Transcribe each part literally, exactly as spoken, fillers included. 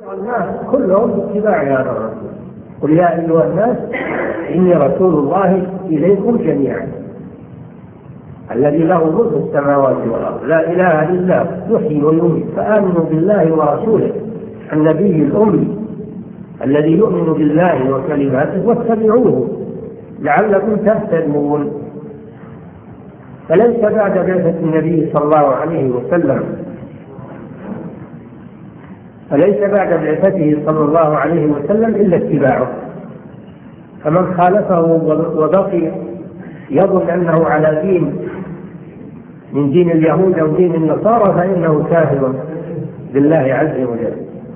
الناس كلهم باتباع هذا الرسول. قل يا أيها الناس إني رسول الله إليكم جميعا الذي له ملك السماوات والأرض لا إله إلا هو يحيي ويميت فآمنوا بالله ورسوله النبي الأمي الذي يؤمن بالله وكلماته واتبعوه لعلكم تهتدون. فليس بعد بعثة النبي صلى الله عليه وسلم فليس بعد بعثته صلى الله عليه وسلم إلا اتباعه. فمن خالفه وبقي يظن أنه على دين من دين اليهود أو دين النصارى فإنه كافر بالله عز وجل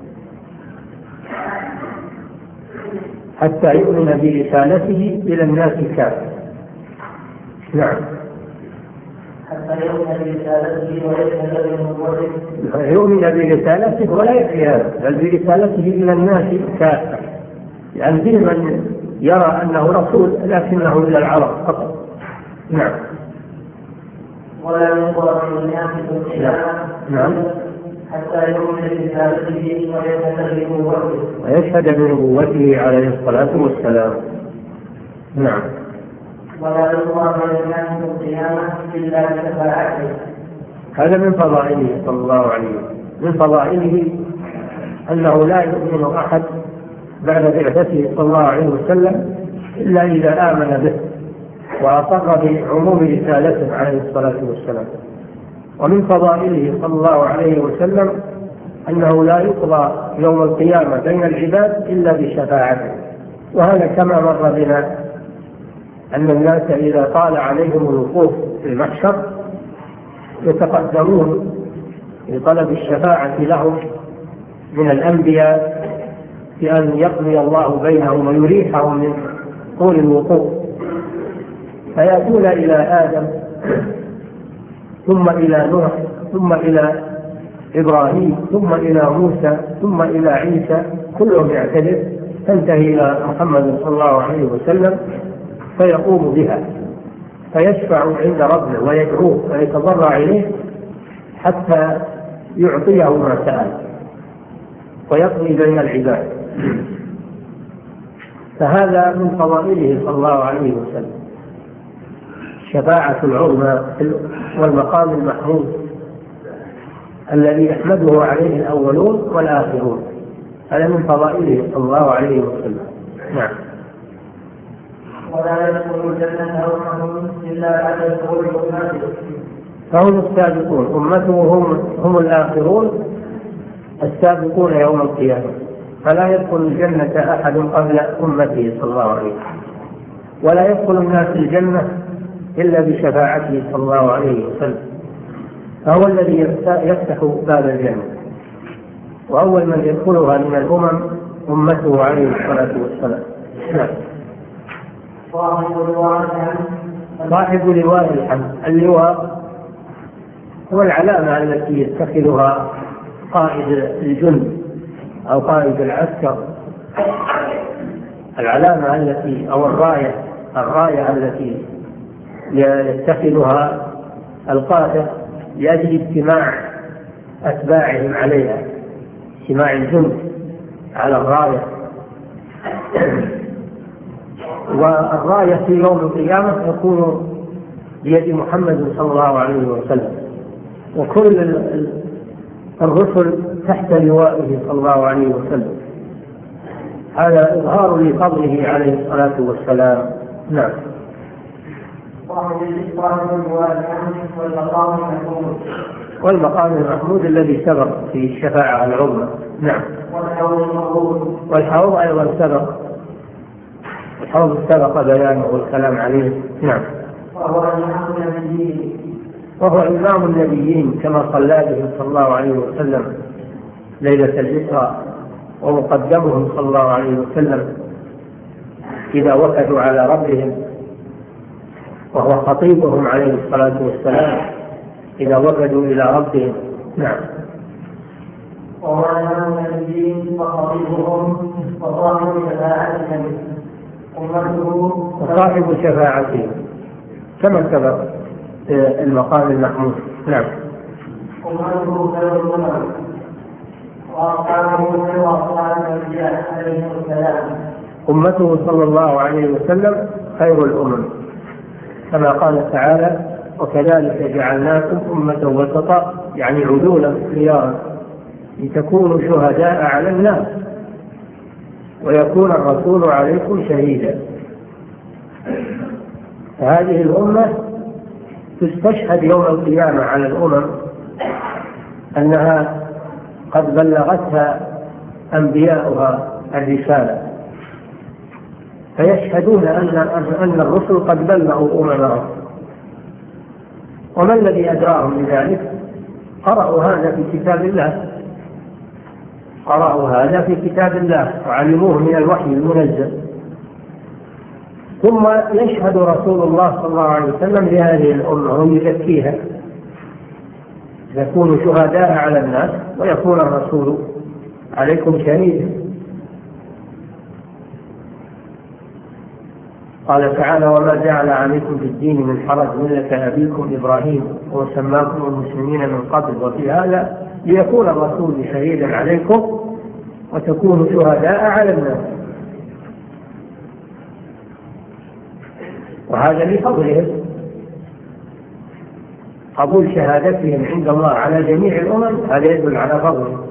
حتى يؤمن برسالته إلى الناس كافة. نعم. حتى يؤمن برسالته ويشهد بنبوته. يؤمن برسالته ولا يكفي هذا بل برسالته إلى الناس كافة، يعني في من يرى أنه رسول لكنه إلى العرب فقط. نعم. ولا ينظر من الناس نعم. حتى يؤمن برسالته ويشهد بنبوته. ويشهد بنبوته عليه الصلاة والسلام. نعم. ولا ينظر من الناس في القيامة إلا بشفاعته. هذا من فضائله صلى الله عليه وسلم. من فضائله أنه لا يؤمن أحد بعد بعثته صلى الله عليه وسلم إلا إذا آمن به وأقر بعموم رسالته عليه الصلاة والسلام. ومن فضائله صلى الله عليه وسلم أنه لا يقضى يوم القيامة بين العباد إلا بشفاعته. وهذا كما مر بنا أن الناس إذا طال عليهم الوقوف في المحشر يتقدمون لطلب الشفاعة لهم من الأنبياء بأن يقضي الله بينهم ويريحهم من طول الوقوف، فيأتون إلى آدم ثم إلى نوح ثم إلى إبراهيم ثم إلى موسى ثم إلى عيسى كلهم يعتذر تنتهي إلى محمد صلى الله عليه وسلم فيقوم بها فيشفع عند ربه ويدعوه ويتضرع إليه حتى يعطيه ما سأل ويقضي بين العباد. فهذا من فضائله صلى الله عليه وسلم الشفاعة العظمى والمقام المحمود الذي يحمده عليه الأولون والآخرون. هذا من فضائله صلى الله عليه وسلم. نعم. ولا يدخل الجنة أمة إلا بعد دخول أمته. فهم السابقون أمته هم, هم الآخرون السابقون يوم القيامة. فلا يدخل الجنة أحد قبل أمته صلى الله عليه وسلم ولا يدخل الناس الجنة إلا بشفاعته صلى الله عليه وسلم. فهو الذي يفتح باب الجنة وأول من يدخلها من الأمم أمته عليه الصلاة والسلام. نعم. صاحب لواء الحمد. اللواء هو العلامة التي يتخذها قائد الجند أو قائد العسكر، العلامة التي أو الراية الراية التي يتخذها القادة لأجل اجتماع أتباعهم عليها، اجتماع الجند على الراية. والراية في يوم القيامة تكون بيد محمد صلى الله عليه وسلم وكل الرسل تحت لوائه صلى الله عليه وسلم. هذا إظهار لفضله عليه الصلاة والسلام. نعم. والمقام المحمود الذي سبق في الشفاعة العظمى. نعم. والحوض أيضا سبق، الحوض سبق بيانه والكلام عليه. نعم. وهو إمام النبيين كما صلى به صلى الله عليه وسلم ليلة الإسراء، ومقدمهم صلى الله عليه وسلم إذا وفدوا على ربهم، وهو خطيبهم عليه الصلاة والسلام إذا وفدوا إلى ربهم. نعم. وهو إمام النبيين وخطيبهم وصاحب شفاعتهم أمته وصاحب شفاعتهم كما سبق المقام المحمود. نعم. أمته خير الأمم وأصحابه وأصحاب الأنبياء عليهم السلام. أمته صلى الله عليه وسلم خير الأمم، كما قال تعالى: وكذلك جعلناكم أمة وسطا، يعني عدولا خيارا، لتكونوا شهداء على الناس ويكون الرسول عليكم شهيدا. فهذه الأمة تستشهد يوم القيامة على الأمم أنها قد بلغتها أنبياؤها الرسالة، فيشهدون أن أن الرسل قد بلغوا أممهم. وما الذي أدراهم بذلك؟ قرأوا هذا في كتاب الله قرأوا هذا في كتاب الله وعلموه من الوحي المنزل. ثم يشهد رسول الله صلى الله عليه وسلم لهذه الأمة ويزكيها، يكونوا شهداء على الناس ويكون الرسول عليكم شهيدا. قال تعالى: وما جعل عليكم في الدين من حرج ملة أبيكم إبراهيم وسماكم المسلمين من قبل وفي هذا ليكون الرسول شهيدا عليكم وتكونوا شهداء على الناس. وهذا لفضلهم، قبول شهادتهم عند الله على جميع الأمم، هذا يدل على فضلهم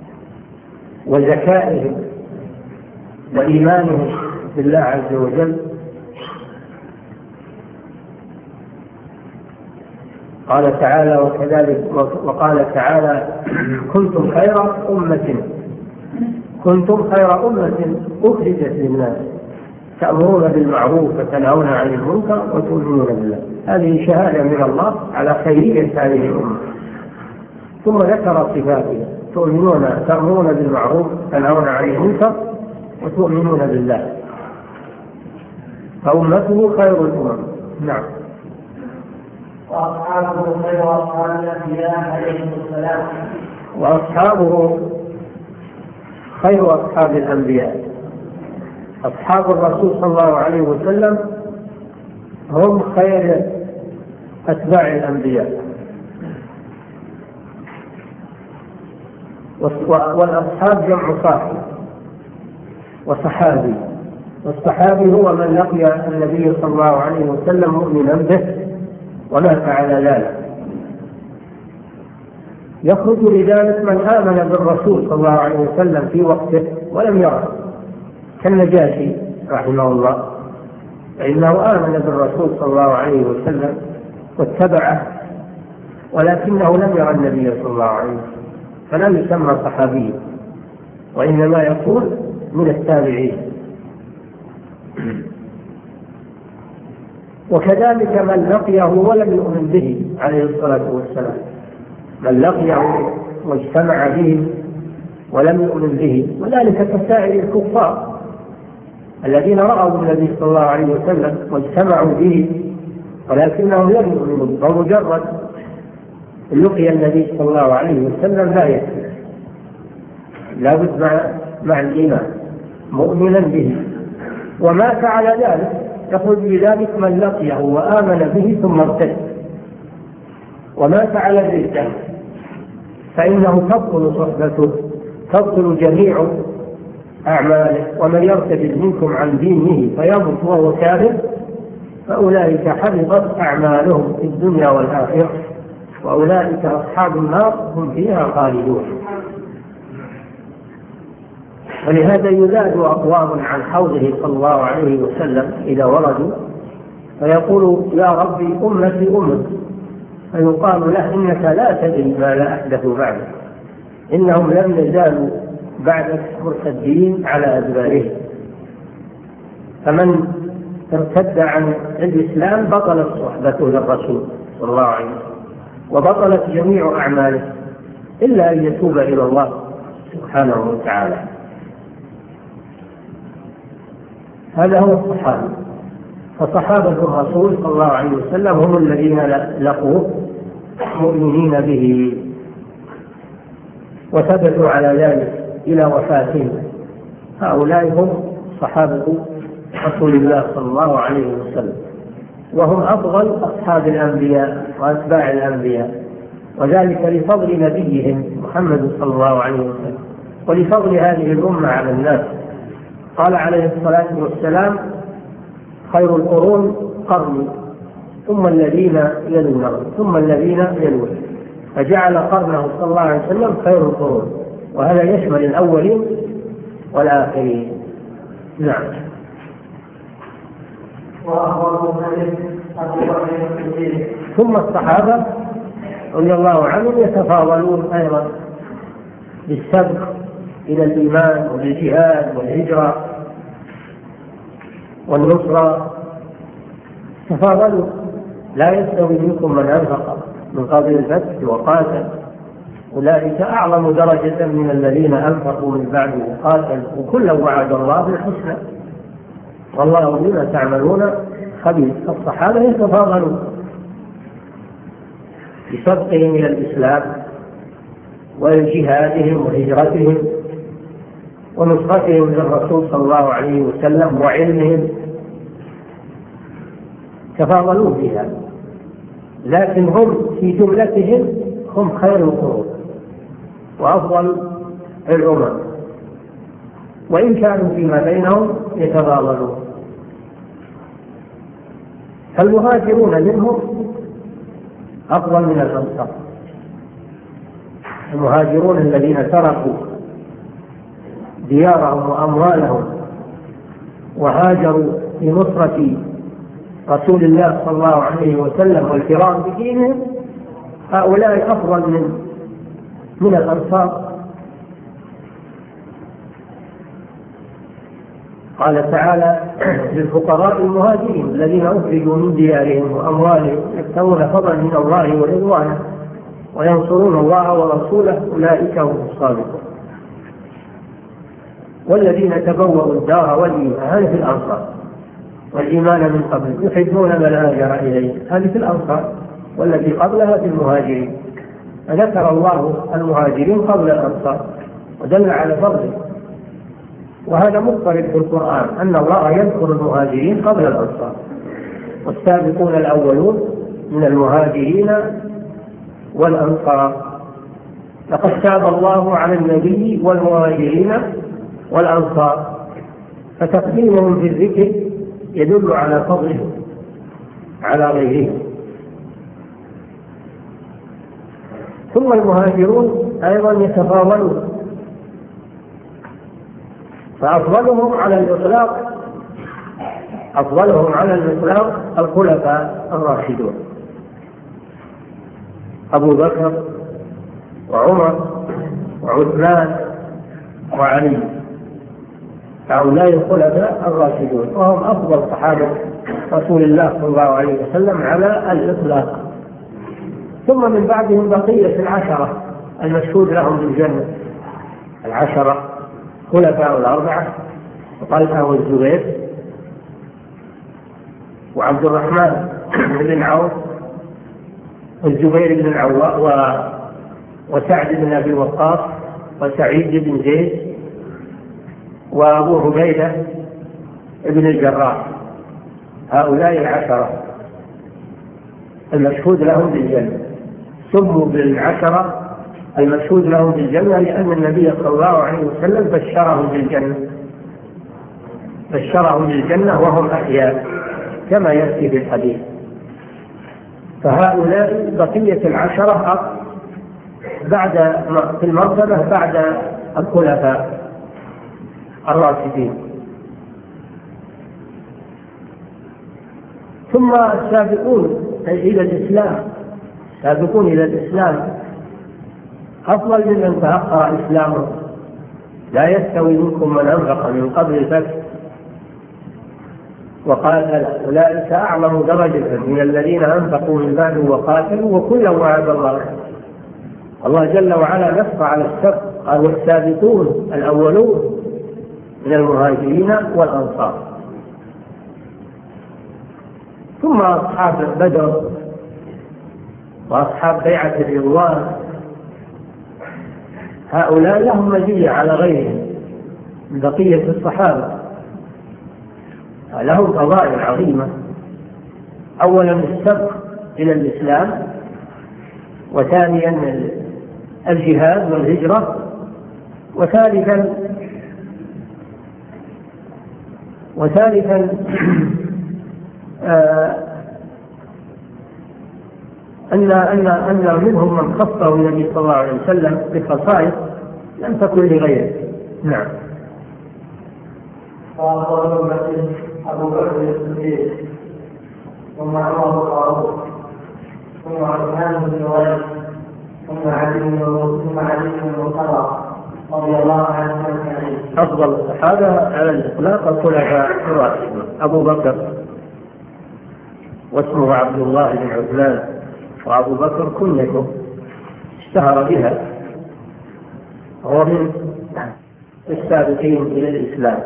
وذكائهم وإيمانهم بالله عز وجل. قال تعالى: وكذلك وقال تعالى: كنتم خير أمة كنتم خير أمة أخرجت للناس تأمرون بالمعروف وتنهون عن المنكر وتؤمنون بالله. هذه شهادة من الله على خيرية هذه الأمة. ثم ذكر صفاتها: تؤمنون تأمرون بالمعروف وتنهون عن المنكر وتؤمنون بالله. فأمته خير الأمم. نعم. وأصحابه خير أصحاب الأنبياء عليهم السلام. وأصحابه خير أصحاب الأنبياء. أصحاب الرسول صلى الله عليه وسلم هم خير أتباع الأنبياء. والأصحاب جمع صاحب وصحابي، والصحابي هو من لقي النبي صلى الله عليه وسلم مؤمنا به ومات على ذلك. يخرج لذلك من آمن بالرسول صلى الله عليه وسلم في وقته ولم يره، كالنجاشي رحمه الله، فإنه آمن بالرسول صلى الله عليه وسلم واتبعه ولكنه لم يرى النبي صلى الله عليه وسلم، فلم يسمى صحابيا، وإنما يكون من التابعين. وكذلك من لقيه ولم يؤمن به عليه الصلاة والسلام، من لقيه واجتمع به ولم يؤمن به، وذلك كسائر الكفار الذين رأوا النبي صلى الله عليه وسلم واجتمعوا به ولكنهم لم يؤمنوا، فمجرد لقي النبي صلى الله عليه وسلم لا يكفي، لا بد مع, مع الإيمان مؤمنا به ومات على ذلك. يخرج بذلك من لقيه وآمن به ثم ارتد ومات على الردة، فإنه تبطل صحبته، تبطل جميع أعماله. ومن يرتد منكم عن دينه فيمت وهو كافر فأولئك حبطت أعمالهم في الدنيا والآخرة وأولئك أصحاب النار هم فيها خالدون. ولهذا يزاد أقوام عن حوضه صلى الله عليه وسلم إذا وردوا فيقول: يا ربي أمتي أمتي، فيقال له: إنك لا تدري ما لا أحدث بعدك، إنهم لم يزالوا بعدك مرتدين على أدبارهم. فمن ارتد عن الإسلام بطلت صحبته للرسول صلى الله عليه وسلم وبطلت جميع أعماله إلا أن يتوب إلى الله سبحانه وتعالى. هذا هو الصحابة. فصحابة الرسول صلى الله عليه وسلم هم الذين لقوه مؤمنين به وثبتوا على ذلك إلى وفاتهم. هؤلاء هم صحابة رسول الله صلى الله عليه وسلم، وهم أفضل أصحاب الأنبياء وأتباع الأنبياء، وذلك لفضل نبيهم محمد صلى الله عليه وسلم ولفضل هذه الأمة على الناس. قال عليه الصلاة والسلام: خير القرون قرني ثم الذين يلونهم ثم الذين يلونهم، فجعل قرنه صلى الله عليه وسلم خير القرون، وهذا يشمل الأولين والآخرين. نعم. ثم الصحابة رضي الله عنهم يتفاضلون أيضا بالسبق إلى الإيمان والجهاد والهجرة والنصرة، تفاضلوا. لا يستوي منكم من أنفق من قبل الفتح وقاتل، أولئك أعظم درجة من الذين أنفقوا من بعد وقاتلوا، وكلا وعد الله الحسنى والله بما تعملون خبير. الصحابة يتفاضلون بسبقهم إلى الإسلام وجهادهم وهجرتهم ونصرتهم للرسول صلى الله عليه وسلم وعلمهم، تفاضلوا بها، لكن هم في جملتهم هم خير القرون وأفضل الأمم، وإن كانوا فيما بينهم يتفاضلون. فالمهاجرون منهم أفضل من الأنصار. المهاجرون الذين تركوا ديارهم وأموالهم وهاجروا لنصرة رسول الله صلى الله عليه وسلم والكرام بدينهم، هؤلاء أفضل من من الأنصار. قال تعالى: للفقراء المهاجرين الذين أخرجوا من ديارهم وأموالهم يبتغون فضلا من الله ورضوانه وينصرون الله ورسوله أولئك هم الصادقون. والذين تبوأوا الدار والإيمان، هذه في الأنصار، والإيمان من قبل يحبون من هاجر إليه، هذه في الأنصار، والتي قبلها في المهاجرين. فذكر الله المهاجرين قبل الأنصار ودل على فضله، وهذا مضطرد في القرآن أن الله يذكر المهاجرين قبل الأنصار. والسابقون الأولون من المهاجرين والأنصار. لقد تاب الله على النبي والمهاجرين والأنصار، فتقديمهم في الذكر يدل على فضلهم على غيرهم. ثم المهاجرون أيضا يتفاضلون، فأفضلهم على الإطلاق أفضلهم على الإطلاق الخلفاء الراشدون، أبو بكر وعمر وعثمان وعلي، هؤلاء الخلفاء الراشدون، وهم أفضل صحابة رسول الله صلى الله عليه وسلم على الإطلاق. ثم من بعدهم بقية العشرة المشهود لهم بالجنة، العشرة خلفاء الأربعة، وطلحة والزبير وعبد الرحمن بن عوف والزبير بن العوام وسعد بن أبي وقاص وسعيد بن زيد وأبو عبيدة بن الجراح. هؤلاء العشرة المشهود لهم بالجنة سموا بالعشرة المشهود لهم بالجنة لأن النبي صلى الله عليه وسلم بشرهم بالجنة بشرهم بالجنة وهم أحياء كما يأتي في الحديث. فهؤلاء بقية العشرة بعد في المرتبة بعد الخلفاء الراشدين. ثم السابقون إلى الإسلام السابقون إلى الإسلام أفضل ممن تأخر إسلامه. لا يستوي منكم من أنفق من قبل الفتح وقاتل، أولئك أعظم درجة من الذين أنفقوا من بعد وقاتلوا، وكلا وعد الله. الله جل وعلا نص على السبق، قال: والسابقون الأولون من المهاجرين والأنصار. ثم أصحاب بدر وأصحاب بيعة الرضوان، هؤلاء لهم مزية على غيرهم من بقية الصحابة، لهم فضائل عظيمة. أولا السبق إلى الإسلام، وثانيا الجهاد والهجرة، وثالثا وثالثا آه أن أن أن منهم من خصه النبي صلى الله عليه وسلم بخصائص لم تكن لغيره. نعم. قال أبو بكر الصديق ثم عمر بن الخطاب ثم عثمان بن عفان ثم علي ثم علي بن الخطاب رضي الله عنهم أجمعين. أفضل الصحابة على الإطلاق الخلفاء الراشدون أبو بكر واسمه عبد الله بن عثمان، وأبو بكر كنيته اشتهر بها، هو من السابقين إلى الإسلام،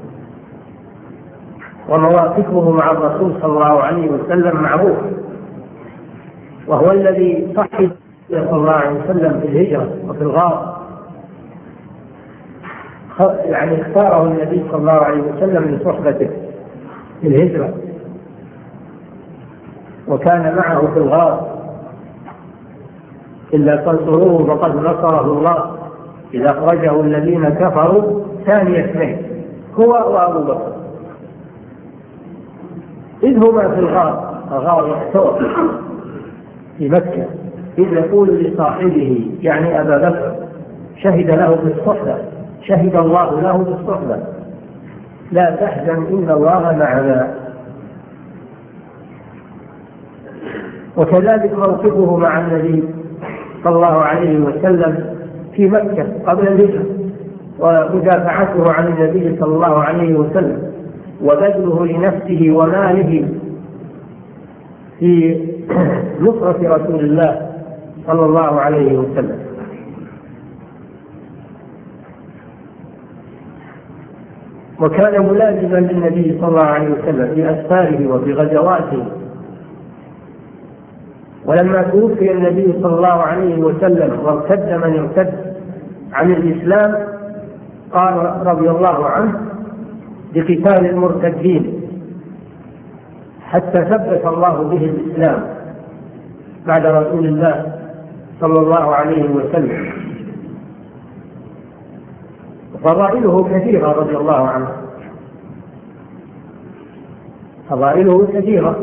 ومواقفه مع الرسول صلى الله عليه وسلم معروف، وهو الذي صحب صلى الله عليه وسلم في الهجرة وفي الغار، يعني اختاره النبي صلى الله عليه وسلم من صحبته في الهجرة، وكان معه في الغار إلا تنصروه فقد نصره الله إذا أخرجه الذين كفروا ثاني اثنين هو وأبو بكر إذ هما في الغار، الغار يحتوى في مكة، إذ يقول لصاحبه يعني أبا بكر شهد له بالصحبة، شهد الله له بالصحبة لا تحزن إن الله معنا. وكذلك موقفه مع النبي صلى الله عليه وسلم في مكة قبل الهجرة، ومدافعته عن النبي صلى الله عليه وسلم، وبذله لنفسه وماله في نصرة رسول الله صلى الله عليه وسلم. وكان ملازما للنبي صلى الله عليه وسلم في أسفاره وفي غزواته. ولما توفي النبي صلى الله عليه وسلم وارتد من ارتد عن الإسلام قال رضي الله عنه بقتال المرتدين حتى ثبت الله به الإسلام بعد رسول الله صلى الله عليه وسلم. فضائله كثيرة رضي الله عنه، فضائله كثيرة،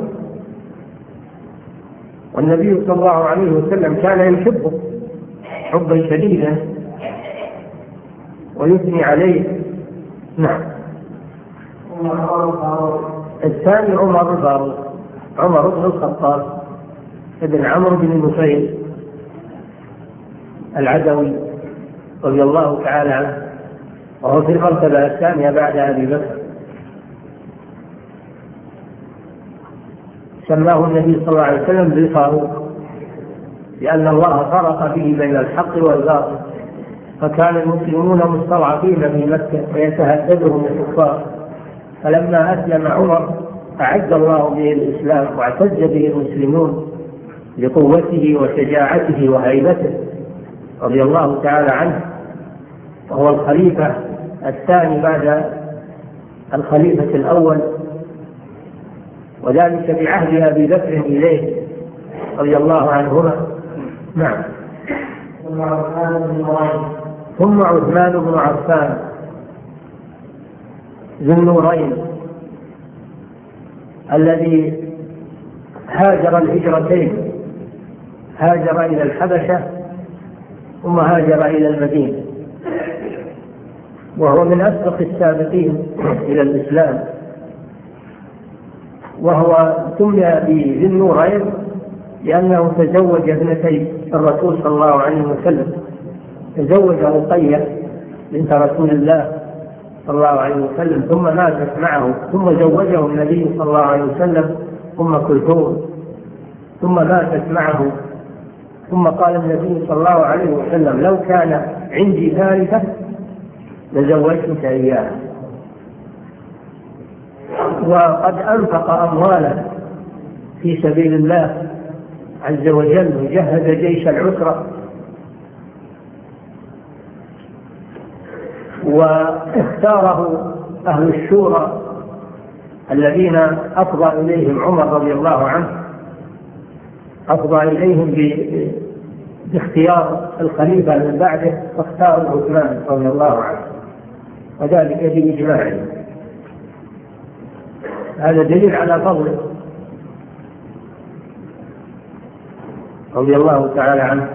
والنبي صلى الله عليه وسلم كان يحبه حبا شديدا ويثني عليه. نعم. الثاني عمر الفاروق، عمر بن الخطاب ابن عمرو بن نفيل العدوي رضي الله تعالى عنه، وهو في المرتبة الثانية بعد أبي بكر. سماه النبي صلى الله عليه وسلم بالفاروق لأن الله فرق به بين الحق والباطل، فكان المسلمون مستضعفين في مكة ويتهددهم الكفار، فلما أسلم عمر أعز الله به الإسلام واعتز به المسلمون لقوته وشجاعته وهيبته رضي الله تعالى عنه، وهو الخليفة الثاني بعد الخليفة الأول، وذلك بعهد أبي بكر إليه رضي الله عنهما. نعم. ثم عثمان بن عفان ذو النورين الذي هاجر الهجرتين، هاجر إلى الحبشة ثم هاجر إلى المدينة، وهو من أسبق السابقين إلى الإسلام، وهو سمي بذي النورين لأنه تزوج ابنتي الرسول صلى الله عليه وسلم، تزوج رقية بنت رسول الله صلى الله عليه وسلم ثم ماتت معه، ثم زوجه النبي صلى الله عليه وسلم ثم كلثوم ثم ماتت معه، ثم قال النبي صلى الله عليه وسلم لو كان عندي ثالثة لزوجتك إياها. وقد أنفق أموالا في سبيل الله عز وجل وجهز جيش العسرة، واختاره أهل الشورى الذين أفضى إليهم عمر رضي الله عنه، أفضى إليهم باختيار الخليفة من بعده فاختار عثمان رضي الله عنه، وذلك بإجماعه. هذا دليل على فضله رضي الله تعالى عنه.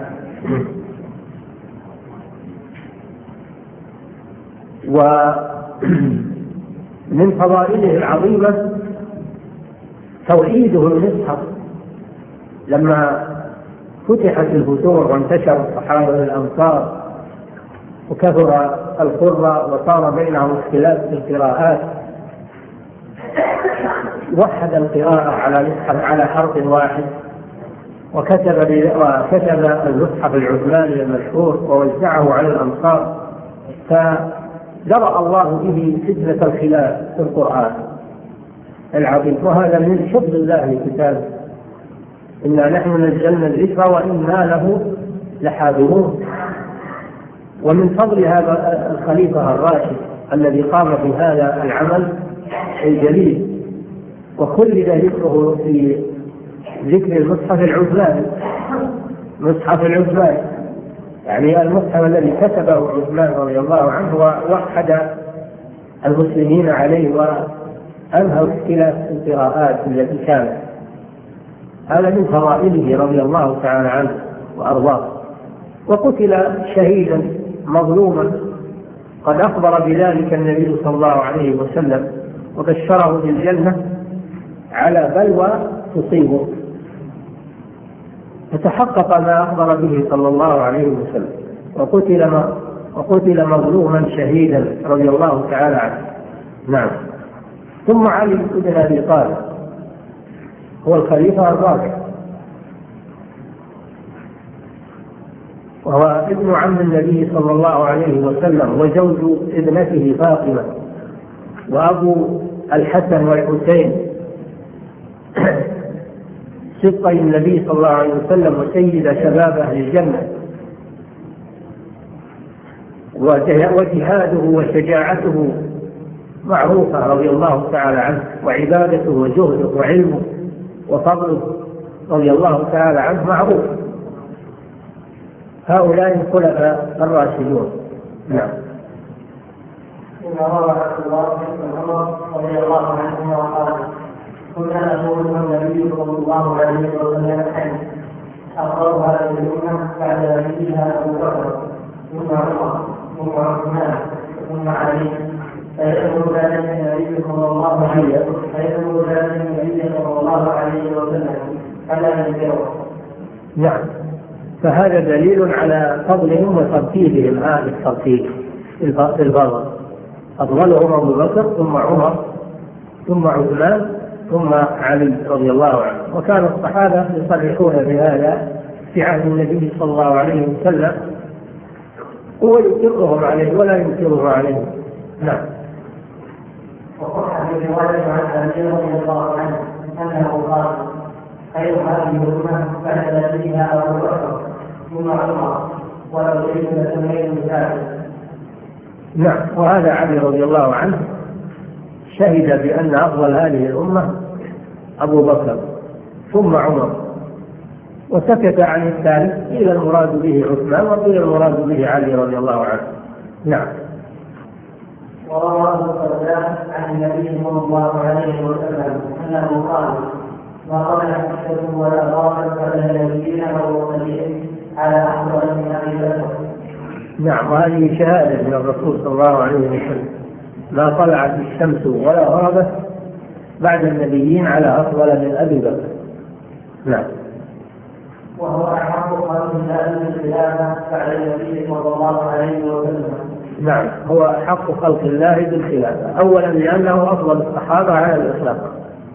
ومن فضائله العظيمة توحيده المصحف. لما فتحت الفتوح وانتشر الصحابة الأمصار وكثر القراء وصار بينهم اختلاف في القراءات، وحد القراءة على على حرف واحد، وكتب وكتب المصحف العثماني المشهور ووزعه على الأمصار، فدرأ الله به فتنة الخلاف في القرآن العظيم. وهذا من فضل الله لكتابه، إنا نحن نزلنا الذكر وإنا له لحافظون. ومن فضل هذا الخليفة الراشد الذي قام بهذا العمل الجليل، وخلد ذكره في ذكر المصحف العثماني. مصحف العثماني يعني المصحف الذي كتبه عثمان رضي الله عنه ووحد المسلمين عليه وأنهى اختلاف القراءات التي كانت. هذا من فضائله رضي الله تعالى عنه وأرضاه. وقتل شهيدا مظلوما، قد أخبر بذلك النبي صلى الله عليه وسلم وبشره بالجنة على بلوى تصيبه، فتحقق ما أخبر به صلى الله عليه وسلم، وقتل وقتل مظلوما شهيدا رضي الله تعالى عنه. نعم. ثم علي بن أبي طالب هو الخليفة الرابع، وهو ابن عم النبي صلى الله عليه وسلم وزوج ابنته فاطمة، وأبو الحسن والحسين سبطي النبي صلى الله عليه وسلم وسيد شباب أهل الجنة. وجهاده وشجاعته معروفة رضي الله تعالى عنه، وعبادته وجهده وعلمه وفضله رضي الله تعالى عنه معروف. هؤلاء الخلفاء الراشدون. نعم. إن روى عبد الله بن عمر رضي الله عنهما قال: كنا نقول النبي صلى الله عليه وسلم حديث أقرأ هذه الأمة بعد نبيها أبو بكر ثم عمر ثم عثمان ثم علي، فيأمر ذلك النبي صلى الله عليه وسلم فيأمر ذلك النبي صلى الله عليه وسلم فلا ينكره. نعم. فهذا دليل على فضلهم وترتيبهم هذا الترتيب الفضل. أفضلهم أبو بكر ثم عمر ثم عثمان ثم علي رضي الله عنه. وكان الصحابة يصرحون بهذا في عهد النبي صلى الله عليه وسلم، ويقرهم عليه ولا ينكره عليه. نعم. وصح في رواية عن علي رضي الله عنه أنه قال: خير هذه الأمة بعد نبيها أبو بكر ثم عمر ولو شئت لسميت ذلك. نعم. وهذا علي رضي الله عنه شهد بأن أفضل هذه الأمة أبو بكر ثم عمر، وسكت عن الثالث، قيل المراد به عثمان وقيل المراد به علي رضي الله عنه. نعم. وروى أبو الدرداء عن النبي صلى الله عليه وسلم أنه قال: ما قبل حدث ولا باطل فلا نبيين والمرسلين على أفضل من أبي بكر. نعم. وهذه شهادة من الرسول صلى الله عليه وسلم: ما طلعت الشمس ولا غربت بعد النبيين على أفضل من أبي بكر. نعم. وهو أحق خلق الله بالخلافة بعد النبي صلى الله عليه وسلم. نعم. هو حق خلق الله بالخلافة، أولا لأنه أفضل الصحابة على الإطلاق،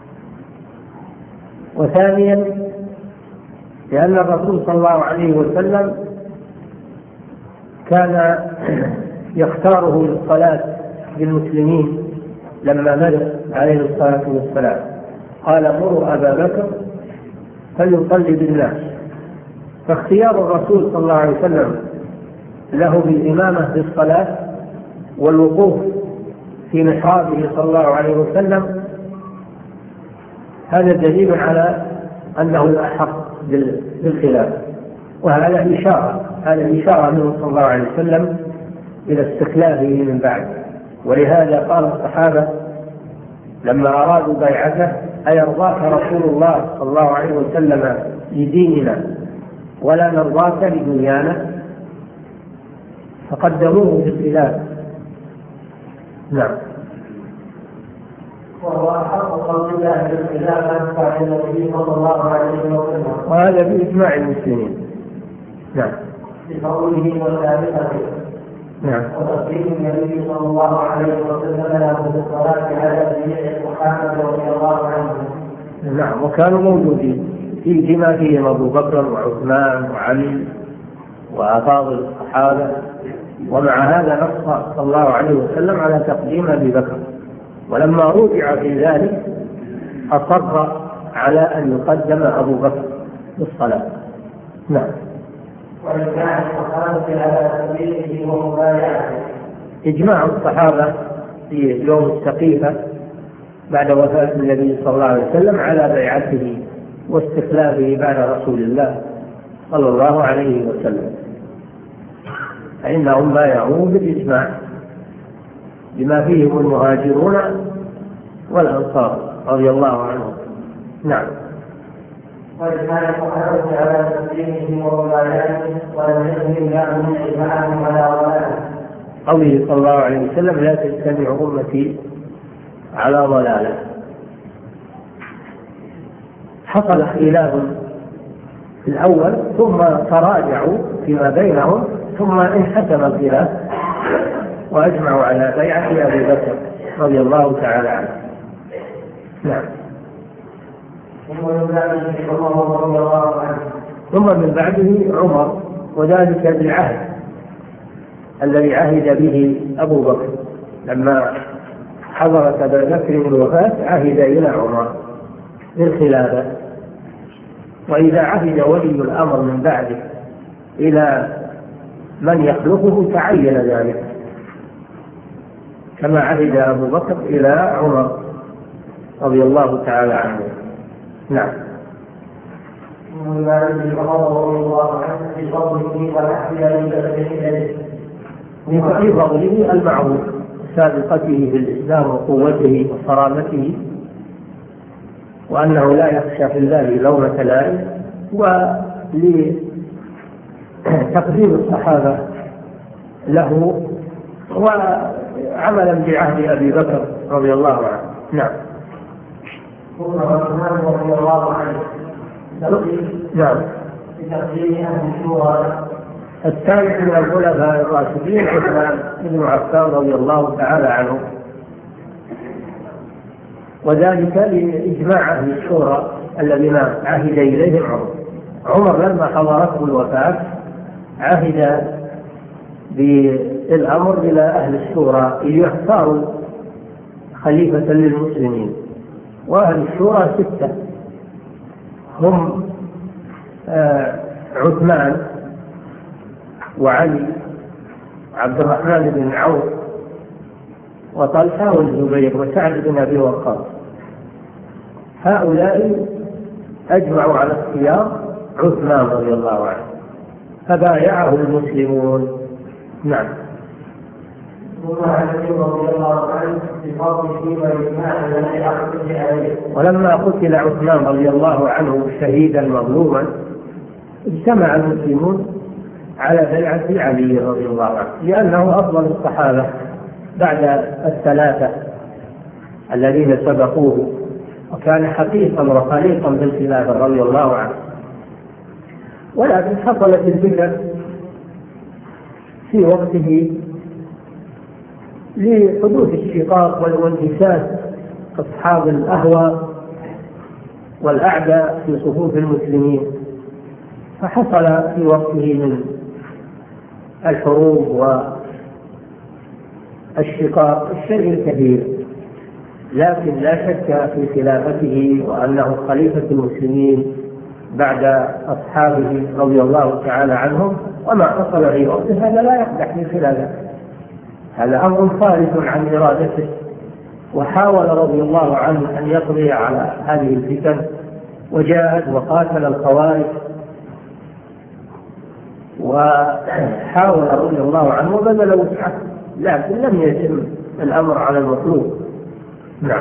وثانيا لأن الرسول صلى الله عليه وسلم كان يختاره للصلاة بالمسلمين لما مات عليه الصلاة والسلام، قال: مروا أبا بكر فليصلي بالناس. فاختيار الرسول صلى الله عليه وسلم له بالإمامة بالصلاة والوقوف في محرابه صلى الله عليه وسلم هذا دليل على أنه الأحق بالخلافة. وهذا إشارة هذا إشارة منه صلى الله عليه وسلم إلى استخلافه من بعد. ولهذا قال الصحابة لما أرادوا بيعته: أيرضاك رسول الله صلى الله عليه وسلم لديننا ولا نرضاك لدنيانا؟ فقدموه بالخلاف. نعم. وهو أحق خلق الله بالخلافة بعد النبي صلى الله عليه وسلم، وهذا بإجماع المسلمين. نعم. بقوله وثالثته. نعم. وتقديم النبي صلى الله عليه وسلم له بالصلاة على جميع محمد رضي الله عنه. نعم. وكانوا موجودين في جماع فيهم أبو بكر وعثمان وعلي وأفاضل الصحابة، ومع هذا نص صلى الله عليه وسلم على تقديم أبي بكر، ولما رجع في ذلك أصر على أن يقدم أبو بكر بالصلاة. نعم. وإجماع الصحابة على تبليغه ومبايعته. إجماع الصحابة في يوم السقيفة بعد وفاة النبي صلى الله عليه وسلم على بيعته واستخلافه بعد رسول الله صلى الله عليه وسلم، فإنهم بايعوه بالإجماع بما فيهم المهاجرون والأنصار رضي الله عنهم. نعم. وإجماع الصحابة على تسليمه ومبايعته ولم يكن الله من إجماعهم على ضلاله. قوله صلى الله عليه وسلم: لا تجتمع أمتي على ضلاله. حصل خلاف في الأول ثم تراجعوا فيما بينهم ثم انحسم الخلاف وأجمعوا على بيعة أبي بكر رضي الله تعالى عنه. نعم. ثم من بعده عمر رضي الله عنه. ثم من بعده عمر، وذلك بالعهد الذي عهد به أبو بكر لما حضرت أبا بكر الوفاة عهد إلى عمر بالخلافة. وإذا عهد ولي الأمر من بعده إلى من يخلفه تعين ذلك، كما عهد أبو بكر إلى عمر رضي الله تعالى عنه. نعم. ومن بعده عمر رضي الله عنه بفضله ونحوه من فضله المعروف، سابقته في الإسلام وقوته وصرامته، وأنه لا يخشى في الله لومة لائم، ولتقديم الصحابة له وعملا بعهد أبي بكر رضي الله عنه. نعم. ثم عثمان رضي الله عنه. نعم. بتقديم أهل الشورى. الثالث من الخلفاء الراشدين عثمان بن عفان رضي الله تعالى عنه، وذلك لإجماع أهل الشورى الذين عهد إليهم عمر. عمر لما حضرته الوفاة عهد بالأمر إلى أهل الشورى ليختاروا خليفة للمسلمين، وأهل الشورى ستة هم آه عثمان وعلي وعبد الرحمن بن عوف وطلحة والزبير وسعد بن أبي وقاص. هؤلاء أجمعوا على اختيار عثمان رضي الله عنه فبايعه المسلمون. نعم. ثم علي رضي الله عنه بفضله وإجماع الذي أخذ عليه. ولما قتل عثمان رضي الله عنه شهيدا مظلوما اجتمع المسلمون على بيعة علي رضي الله عنه، لأنه أفضل الصحابة بعد الثلاثة الذين سبقوه، وكان حقيقا وخليقا بالخلافة رضي الله عنه. ولكن حصلت الفتن في وقته لحدوث الشقاق والانتكاس أصحاب الأهوى والأعداء في صفوف المسلمين، فحصل في وقته من الحروب والشقاق الشيء الكبير، لكن لا شك في خلافته وأنه خليفة المسلمين بعد أصحابه رضي الله تعالى عنهم. وما حصل في وقته هذا لا يقدح في خلافه، هذا أمر خارج عن إرادته، وحاول رضي الله عنه أن يقضي على هذه الفتن وجاهد وقاتل الخوارج وحاول رضي الله عنه وبذل وسعه، لكن لم يتم الأمر على المطلوب. نعم.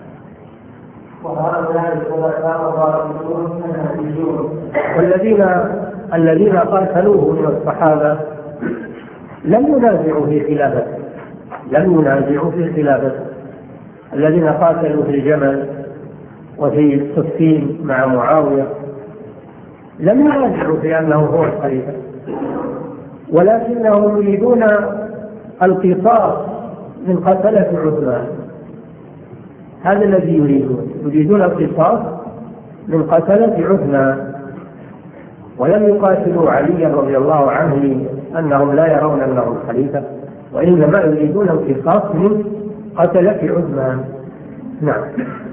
والذين الذين قاتلوه من الصحابة لم ينازعوا في خلافته، لم ينازعوا في خلافته. الذين قاتلوا في الجمل وفي الصفين مع معاوية لم ينازعوا في أنه هو الخليفة، ولكنهم يريدون القصاص من قتلة عثمان. هذا الذي يريدون، يريدون القصاص من قتلة عثمان، ولم يقاتلوا علي رضي الله عنه أنهم لا يرون أنه الخليفة، وإنما يريدون القصاص من قتلة عثمان. نعم.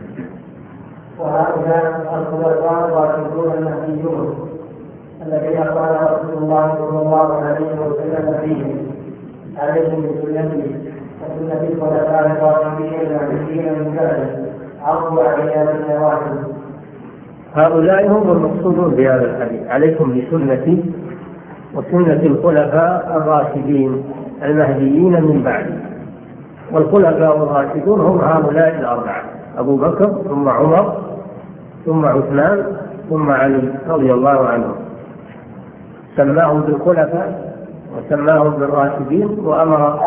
وهؤلاء الخلفاء الراشدون المهديون الذين قال رسول الله صلى الله عليه وسلم فيهم: عليكم بسنتي وسنة الخلفاء الراشدين المهديين من بعد عضوا عليها بالنواجذ. هؤلاء هم المقصودون بهذا الحديث: عليكم بسنتي وسنة الخلفاء الراشدين المهديين من بعد. والخلفاء الراشدون هم هؤلاء الأربعة: أبو بكر ثم عمر ثم عثمان ثم علي رضي الله عنهم. سماهم بالخلفاء وسماهم بالراشدين، وأمر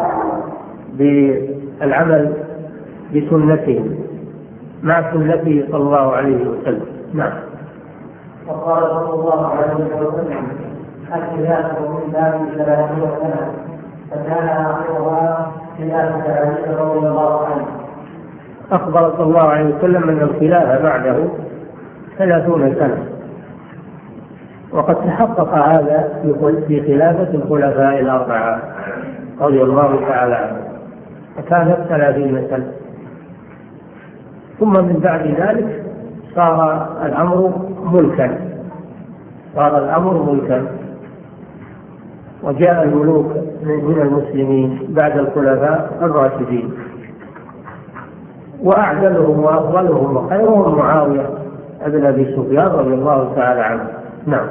بالعمل بسنتهم مع سنته صلى الله عليه وسلم. نعم. وقال صلى الله عليه وسلم: الخلافة من باب ثلاثين سنة، فكان آخرها خلافة علي رضي الله عنه. أخبر صلى الله عليه وسلم أن الخلافة بعده ثلاثون سنة، وقد تحقق هذا في خلافة الخلفاء الأربعة رضي الله تعالى عنهم، فكانت ثلاثين سنة. ثم من بعد ذلك صار الأمر ملكا، صار الأمر ملكا وجاء الملوك من المسلمين بعد الخلفاء الراشدين، وأعدلهم وأفضلهم وخيرهم معاوية ابن أبي سفيان رضي الله تعالى عنه. نعم.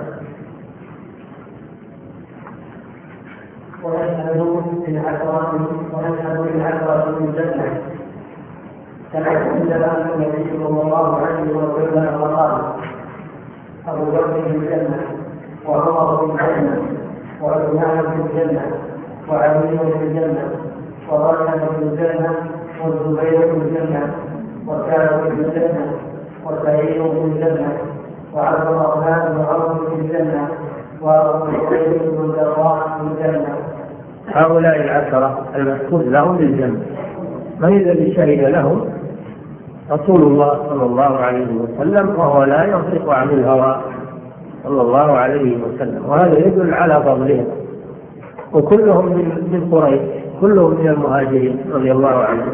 ويشهدون بالعشرات ويشهدون بالعشرات من الجنة، كما عند النبي صلى الله عليه وسلم وقال: أبو بكر في الجنة، وعمر في الجنة، وعثمان في الجنة، وعلي في الجنة، وطلحة في الجنة، والزبير في الجنة، وكعب في الجنة، وسعيد في الجنة، وعبد الرحمن بن عوف في الجنة، وأبو بكر بن الجراح في الجنة. هؤلاء العشرة المشهود لهم بالجنة. من الذي شهد لهم؟ رسول الله صلى الله عليه وسلم، وهو لا ينطق عن الهوى صلى الله عليه وسلم، وهذا يدل على فضلهم. وكلهم من قريش، كلهم من المهاجرين رضي الله عنهم.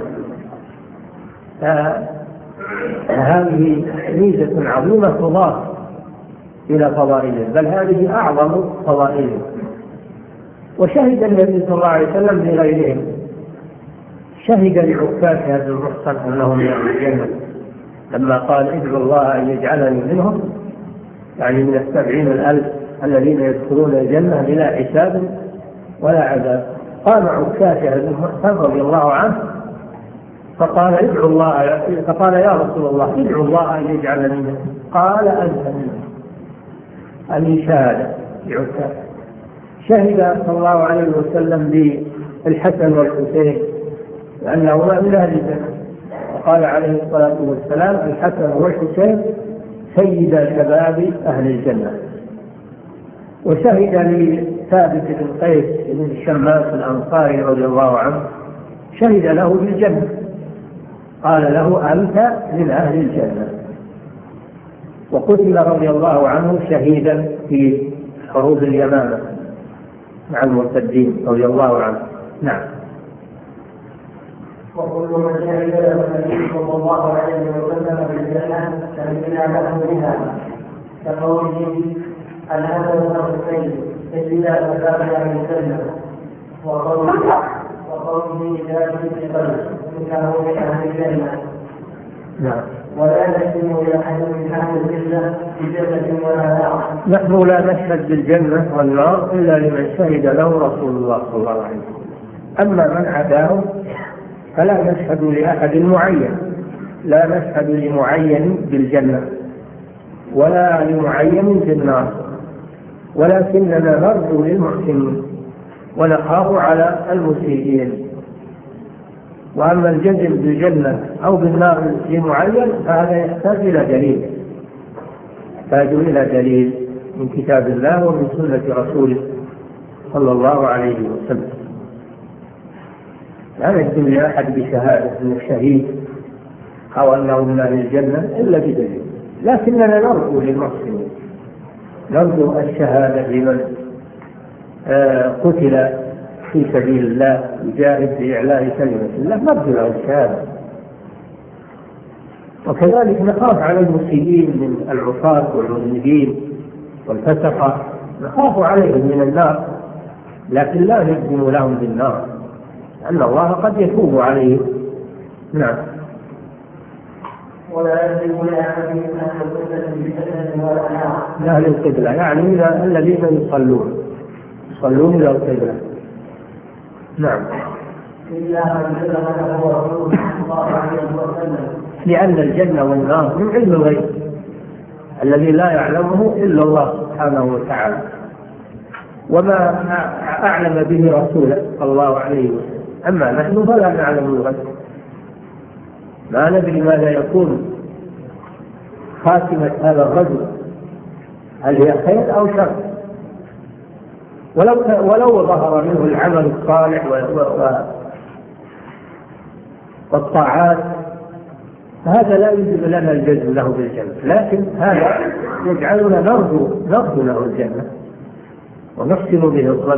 هذه ميزة عظيمة تضاف إلى فضائلهم، بل هذه أعظم فضائلهم. وشهد النبي صلى الله عليه وسلم لغيرهم، شهد لعكاش هذا المحصن أنهم من أهل الجنة لما قال: ادعوا الله أن يجعلني منهم، يعني من السبعين الألف الذين يدخلون الجنة بلا حساب ولا عذاب. قام عكاش هذا المحصن رضي الله عنه فقال: ادعوا الله، فقال: يا رسول الله ادعوا الله أن يجعلني منهم. قال: أنت منهم. هذه شهادة لعكاش. شهد صلى الله عليه وسلم بالحسن والحسين لأنهما من أهل الجنة، وقال عليه الصلاة والسلام: الحسن والحسين سيدا شباب أهل الجنة. وشهد لثابت بن قيس بن الشماس الأنصاري رضي الله عنه، شهد له بالجنة، قال له: أنت من أهل الجنة. وقتل رضي الله عنه شهيدا في حروب اليمامة مع المرتدين رضي الله عنه. نعم. وكل من شهد له النبي صلى الله عليه وسلم بالجنة شهدنا له بها، كقوله: الحسن والحسين سيدا مكاننا من الجنة، وقوله وقوله ذلك في قلب انه من اهل الجنة. نعم. ولا نسلم إلى أحد من أهل الجنة بجنة ولا نار. نحن لا نشهد بالجنة والنار إلا لمن شهد له رسول الله صلى الله عليه وسلم. أما من عداه فلا نشهد لأحد معين، لا نشهد لمعين بالجنة ولا لمعين بالنار، ولكننا نرجو للمحسنين ونخاف على المسيئين. وأما الجزم بالجنة أو بالنار لمعين فهذا يحتاج إلى دليل، يحتاج إلى دليل من كتاب الله ومن سنة رسوله صلى الله عليه وسلم. لا نجزم لأحد بشهادة أنه شهيد أو أنه من أهل الجنة إلا بدليل، لكننا نرجو للمحسنين، نرجو الشهادة لمن آه قتل في سبيل الله يجاهد في إعلاء كلمة الله، نرجو له الشهادة. وكذلك نخاف على المسيئين من العصاة والمذنبين والفسقة، نخاف عليهم من النار، لكن لا نجزم لهم بالنار، أن الله قد يتوب عليهم. نعم. ولا يجب لأحد من أهل القبلة بجنة ولا نار. أهل القبلة يعني الذين يصلون يصلون إلى القبلة. نعم. إلا من جل له رسول الله عليه وسلم. لأن الجنة والنار من علم الغيب الذي لا يعلمه إلا الله سبحانه وتعالى، وما أعلم به رسوله صلى الله عليه وسلم. أما نحن فلا نعلم الغيب، ما ندري ماذا يكون خاتمة هذا الرجل، هل هي خير أو شر. ولو ولو ظهر منه العمل الصالح والطاعات هذا لا يجب لنا الجزم له بالجنة، لكن هذا يجعلنا نرجو نرجو له الجنة ونحسن به الظن.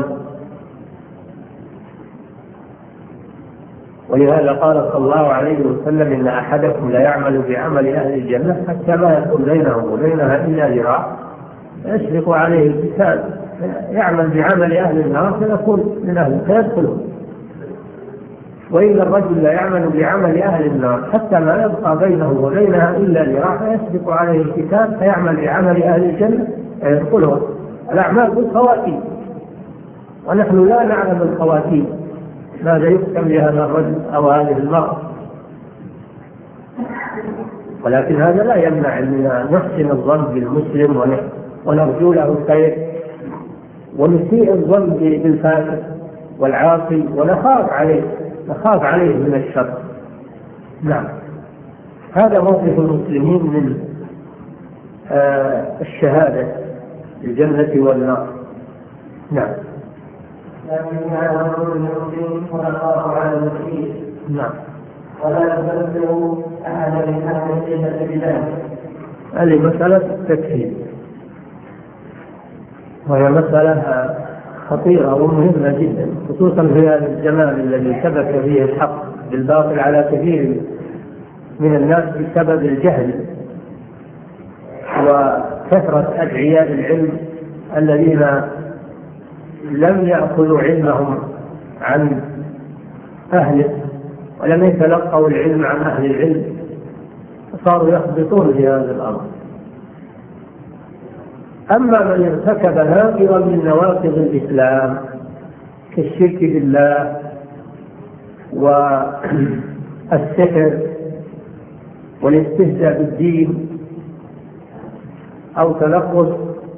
ولهذا قال صلى الله عليه وسلم إن أحدكم لا يعمل بعمل أهل الجنة حتى ما يكون بينه وبينها إلا ذراع يسبق عليه الكتاب يعمل بعمل أهل النار فيكون من أهل فيدخله. وإن الرجل لا يعمل بعمل أهل النار حتى ما يبقى بينه وبينها إلا ذراع فيسبق عليه الكتاب فيعمل بعمل أهل الجنة فيدخلها. الأعمال بالخواتيم، ونحن لا نعلم الخواتيم ماذا يختم لهذا الرجل أو هذه المرأة، ولكن هذا لا يمنع أننا نحسن الظن بالمسلم ونرجو له الخير، ونسيء الظن بالفاسق والعاصي ونخاف عليه نخاف عليه من الشر. نعم. هذا موقف المسلمين من آه الشهادة الجنة والنار. نعم. لكن على رسول المسلمين ونخاف على المسلمين. نعم. ولا نبلغ أحدا من أهل الجنة بذلك. هذه مسألة التكفير، وهي مسألة خطيرة ومهمة جدا، خصوصا في هذا الزمان الذي سبك فيه الحق بالباطل على كثير من الناس بسبب الجهل وكثرة أدعياء العلم الذين لم يأخذوا علمهم عن أهله ولم يتلقوا العلم عن أهل العلم، صاروا يخبطون في هذا الأمر. أما من ارتكب ناقضا من نواقض الإسلام كالشرك بالله والسحر والاستهزاء بالدين أو تلقص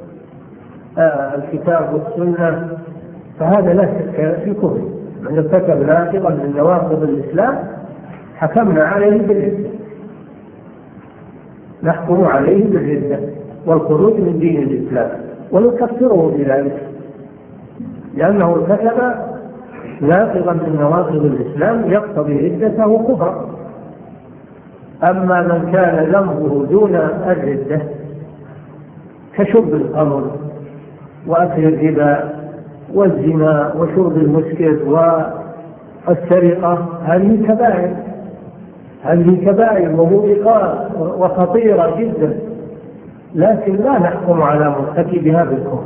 الكتاب والسنة فهذا لا شك في كفر. من ارتكب ناقضا من نواقض الإسلام حكمنا عليه بالردة، نحكم عليه بالردة والخروج من دين الإسلام ونكفره بذلك، لأنه ارتكب ناقضا من نواقض الإسلام يقتضي ردته وكفرا. أما من كان ذنبه دون الردة كشرب الخمر وأكل الربا والزنا وشرب المسكر والسرقة، هذه كبائر هذه كبائر وموبقات وخطيرة جدا، لكن لا نحكم على مرتكبها بالكفر،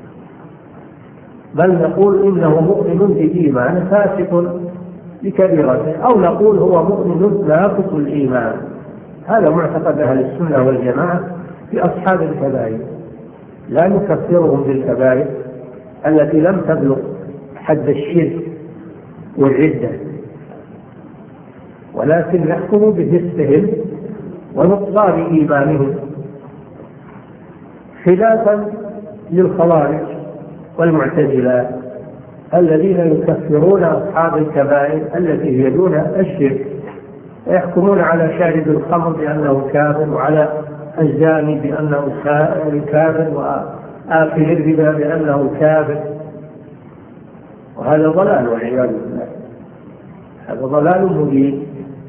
بل نقول إنه مؤمن بالإيمان فاسق بكبيرته، أو نقول هو مؤمن ناقص الإيمان هذا معتقد أهل السنة والجماعة في أصحاب الكبائر، لا نكفرهم بالكبائر التي لم تبلغ حد الشرك والردة، ولكن نحكم بفسقهم ونقصان إيمانهم، خلافا للخوارج والمعتزلة الذين يكفرون أصحاب الكبائر التي هي دون الشرك، يحكمون على شارب الخمر بأنه كافر، وعلى الزاني بأنه كافر، وآكل الربا بأنه كافر، وهذا ضلال والعياذ بالله، هذا ضلال مبين.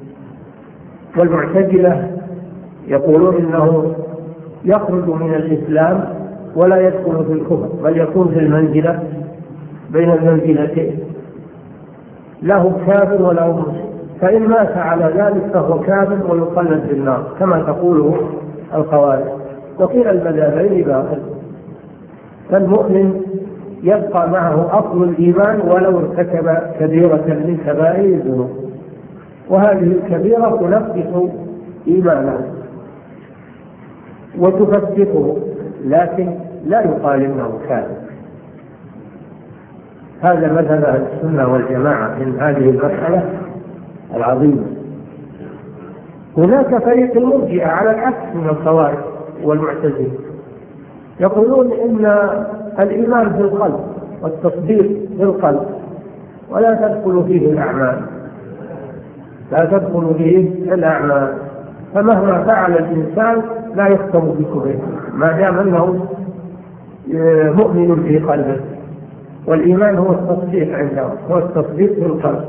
والمعتزلة يقولون إنه يخرج من الإسلام ولا يدخل في الكفر، بل يكون في المنزلة بين المنزلتين، له كافر وله مسلم، فإن مات على ذلك فهو كافر ويقلد في النار كما تقوله الخوارج. وكلا المذهبين باطل، فالمؤمن يبقى معه أصل الإيمان ولو ارتكب كبيرة من كبائر الذنوب، وهذه الكبيرة تنقص إيمانه وتفسقه، لكن لا يقال إنه كافر. هذا مذهب أهل السنة والجماعة من هذه المسألة العظيمة. هناك فريق المرجئة على العكس من الخوارج والمعتزلة، يقولون إن الإيمان في القلب والتصديق في القلب ولا تدخل فيه الأعمال، لا تدخل فيه الأعمال، فمهما فعل الإنسان لا يختم بكفره ما دام أنه مؤمن في قلبه. والإيمان هو التصديق عندهم، هو التصديق في القلب،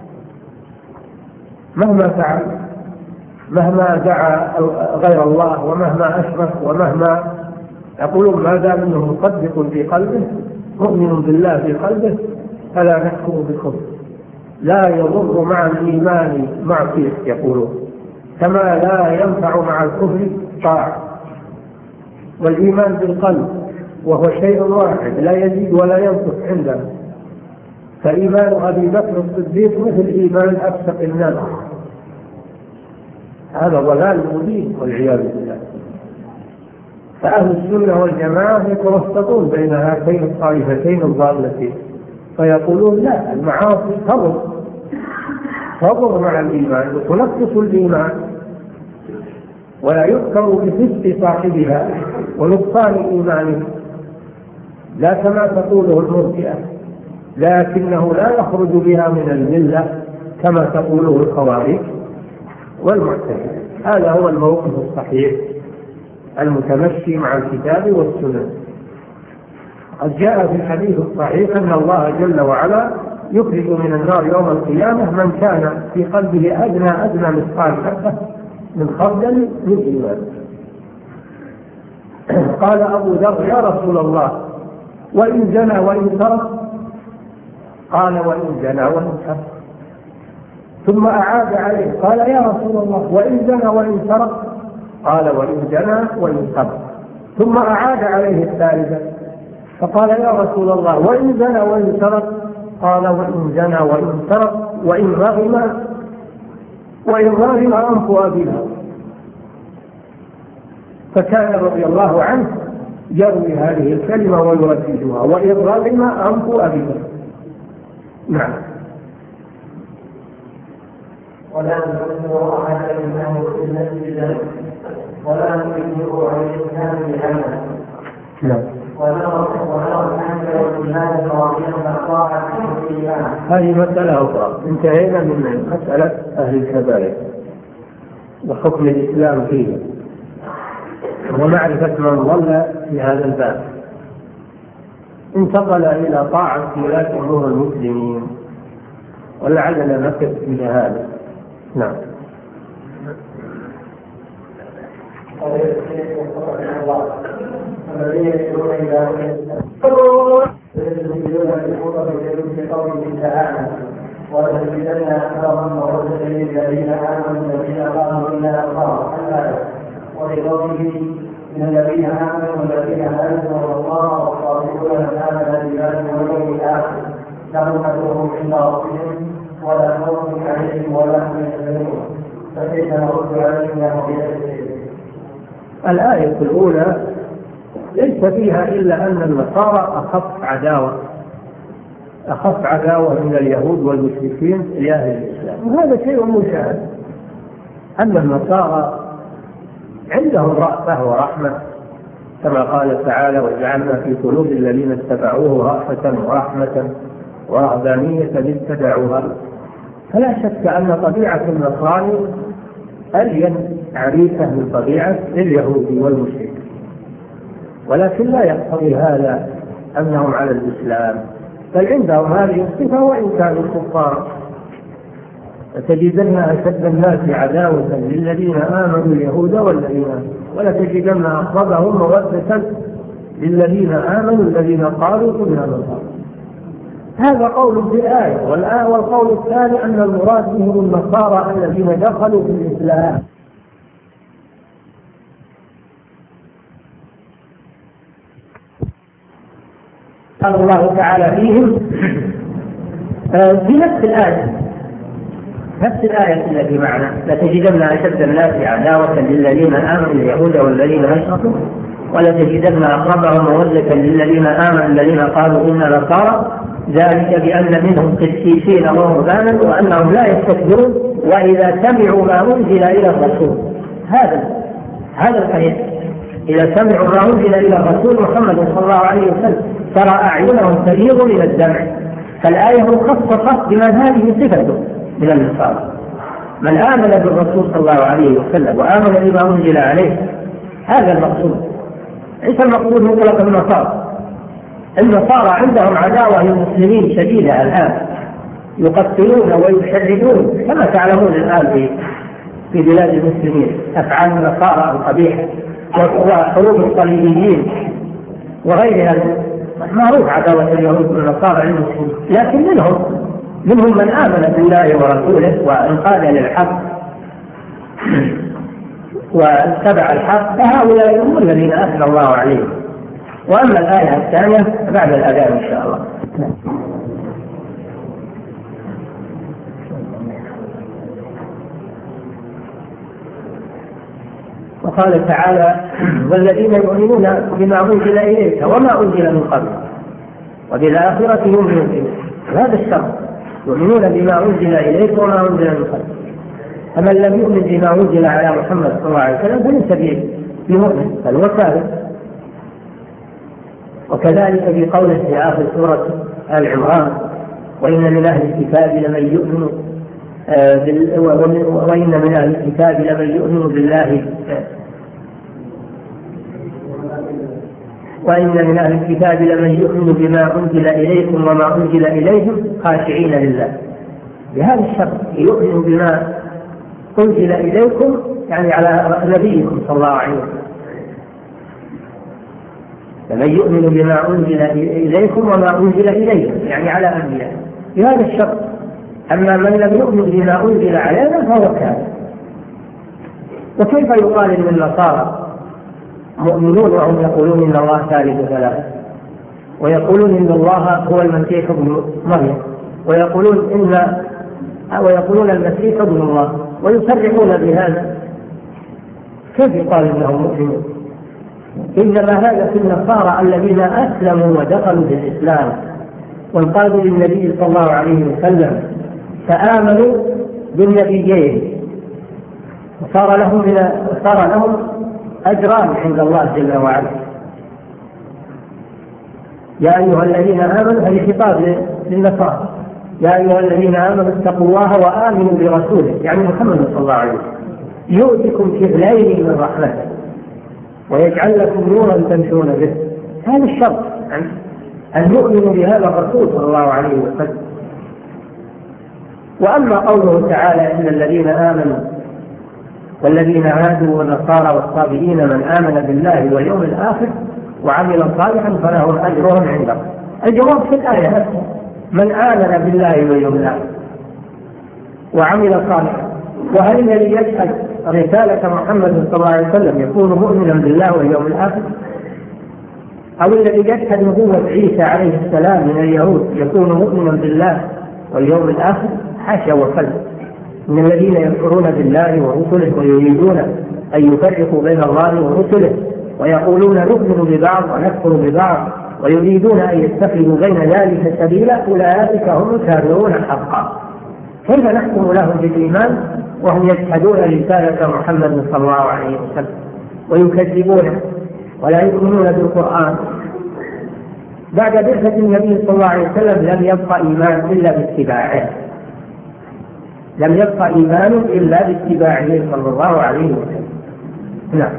مهما فعل، مهما دعا غير الله ومهما أشرك ومهما، يقولون ما دام أنه مصدق في قلبه مؤمن بالله في قلبه فلا نحكم بالكفر، لا يضر مع الإيمان معصية، يقولون كما لا ينفع مع الكفر طاعة. والإيمان بالقلب وهو شيء واحد لا يزيد ولا ينقص عندنا، فإيمان أبي بكر الصديق مثل إيمان أفسق الناس، هذا ضلال مبين والعياذ بالله. فأهل السنة والجماعة يتوسطون بين هاتين الطائفتين الضالتين، فيقولون لا، المعاصي تضر تضر مع الإيمان وتنقص الإيمان، ولا يذكر بفسق صاحبها ونقصان إيمانه، لا كما تقوله المرجئة، لكنه لا يخرج بها من الملة كما تقوله الخوارج والمعتزلة. هذا هو الموقف الصحيح المتمشي مع الكتاب والسنة. قد جاء في الحديث الصحيح أن الله جل وعلا يخرج من النار يوم القيامة من كان في قلبه أدنى أدنى مثقال حبة من خردل من إيمان. قال أبو ذر يا رسول الله وإن زنى وإن سرق؟ قال وإن زنى وإن سرق. ثم أعاد عليه قال يا رسول الله وإن زنى وإن سرق؟ قال وإن زنى وإن سرق. ثم أعاد عليه الثالثة فقال يا رسول الله وإن زنى وإن سرق؟ قال وإن زنى وإن سرق وإن رغم وإن رغم أنف أبيها. فكان رضي الله عنه يروي هذه الكلمة ويرددها وإن رغم أنف أبيها. نعم. ولا نكفر أحدا من أهل السنة بذلك ولا نكفر عن الإسلام بعمله. نعم. هذه مسألة أخرى، انتهينا من مسألة أهل الكبائر وحكم الإسلام فيه ومعرفة من ضل في هذا الباب. انتقل إلى طاعة ولاة أمور المسلمين، ولعلنا نقف إلى هذا. نعم. الذين يدعون إلى قوله تعالى ولتجدن أكثرهم مودة للذين آمنوا الذين قالوا إنا الله الآية، ولقوله من الذين آمنوا والذين آمنوا الله والصالحون من آمن بالله واليوم الآخر لهم أجرهم عند ربهم ولا خوف عليهم ولا هم يحزنون. فكيف نرد عليهم الآية الأولى ليس فيها إلا أن النصارى أخف عداوة أخف عداوة من اليهود والمشركين لأهل الإسلام، وهذا شيء مشاهد أن النصارى عندهم رأفة ورحمة كما قال تعالى: وجعلنا في قلوب الذين اتبعوه رأفة ورحمة ورهبانية ابتدعوها. فلا شك أن طبيعة النصارى ألين عريفة من طبيعة اليهود والمشركين، ولكن لا يقتضي هذا أنهم على الإسلام، بل عندهم هذه الصفة وإن كانوا كفار. لتجدن أشد الناس عداوة للذين آمنوا اليهود والذين ولتجدن أقربهم مودة للذين آمنوا الذين قالوا إنا نصارى. هذا قول في الآية. والقول الثاني أن المراد بهم النصارى الذين دخلوا في الإسلام. قال الله تعالى فيهم في نفس الآية نفس الآية التي معنا: لتجدن أشد الناس عداوة للذين آمنوا اليهود والذين أشركوا ولتجدن أقربهم مودة للذين آمنوا الذين قالوا إنا نصارى، ذلك بأن منهم قسيسين ورهبانا وأنهم لا يستكبرون وإذا سمعوا ما أنزل إلى الرسول. هذا هذا الحديث: إذا سمعوا ما أنزل إلى الرسول محمد صلى الله عليه وسلم ترى أعينهم تفيض من الدمع. فالآية مخصصة بمن هذه صفته من النصارى: من آمن بالرسول صلى الله عليه وسلم وآمن بما أنزل عليه. هذا المقصود، ليس المقصود مطلق النصارى. النصارى عندهم عداوة للمسلمين شديدة الآن، يقتلون ويشردون كما تعلمون الآن في بلاد المسلمين أفعال النصارى القبيحة وحروب الصليبيين وغيرها. معروف عداوة اليهود والنصارى للمسلمين، لكن منهم منهم من آمن بالله ورسوله وانقاد للحق واتبع الحق، فهؤلاء هم الذين أثنى الله عليهم. وأما الآية الثانية بعد الأذان إن شاء الله. وقال تعالى: والذين يؤمنون بما أنزل إليك وما أنزل من قبل وبالآخرة يؤمنون. هذا الشرط: يؤمنون بما أنزل إليك وما أنزل من قبل. فمن لم يؤمن بما أنزل على محمد صلى الله عليه وسلم فليس بمؤمن بل هو كافر. وكذلك في قوله في آخر سورة آل عمران: وإن من أهل الكتاب لمن يؤمن وإن من أهل الكتاب لمن يؤمن بالله وإن من أهل الكتاب لمن يؤمن بما أنزل إليكم وما أنزل إليهم خاشعين لله. بهذا الشرط: يؤمن بما أنزل إليكم يعني على نبيكم صلى الله عليه وسلم. لمن يؤمن بما أنزل إليكم وما أنزل إليهم يعني على أنبياء. بهذا الشرط. أما من لم يؤمن بما أنزل علينا فهو كافر. وكيف يقال إن النصارى مؤمنون وهم يقولون إن الله ثالث ثلاثة، ويقولون إن الله هو المسيح ابن مريم، ويقولون إن ويقولون المسيح ابن الله، ويصرحون بهذا؟ كيف يقال إنهم مؤمنون؟ إنما هذا في النصارى الذين أسلموا ودخلوا في الإسلام وانقادوا للنبي صلى الله عليه وسلم فآمنوا بالنبيين وصار لهم صار لهم أجران عند الله جل وعلا. يا أيها الذين آمنوا، هذه خطاب للنصارى: يا أيها الذين آمنوا اتقوا الله وآمنوا برسوله يعني محمد صلى الله عليه وسلم يؤتكم كفلين من رحمته ويجعل لكم نورا تمشون به. هذا الشرط أن يؤمنوا بهذا الرسول صلى الله عليه وسلم. وأما قوله تعالى: إن الذين آمنوا والذين هادوا والنصارى والصابئين من آمن بالله واليوم الآخر وعمل صالحا فلهم أجرهم عند الله. الجواب في الآية نفسها: من آمن بالله واليوم الآخر وعمل صالحا. وهل الذي يشهد رسالة محمد صلى الله عليه وسلم يكون مؤمنا بالله واليوم الآخر؟ أو الذي يشهد نبوة عيسى عليه السلام من اليهود يكون مؤمنا بالله واليوم الآخر؟ حاشا وكلا. من الذين يكفرون بالله ورسله ويريدون أن يفرقوا بين الله ورسله ويقولون نؤمن ببعض ونكفر ببعض ويريدون أن يتخذوا بين ذلك سبيلا أولئك هم الكافرون حقا. كيف نحكم لهم بالإيمان وهم يجحدون رسالة محمد صلى الله عليه وسلم ويكذبونه ولا يؤمنون بالقرآن؟ بعد بعثة النبي صلى الله عليه وسلم لم يبقى إيمان إلا باتباعه، لم يبقى إيمان إلا باتباعه صلى الله عليه وسلم. نعم.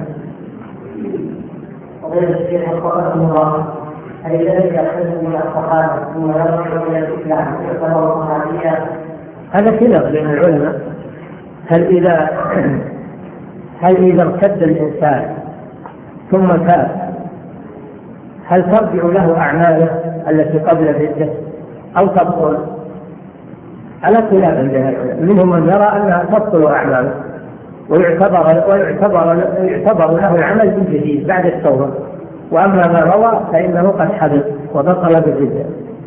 وغير الشيخ الخطأ الله أي ذلك يحتاج من الصحابة ثم يرجع إلى الإسلام يعتبر صحابيا؟ هذا خلاف بين العلماء. هل إذا هل إذا ارتد الإنسان ثم تاب هل ترجع له أعماله التي قبل الردة أو تبطل؟ على خلاف بين العلماء، منهم من يرى أنها تبطل أعماله ويعتبر ويعتبر يعتبر له العمل من جديد بعد التوبة، وأما ما روى فإنه قد حدث وبطل بالردة.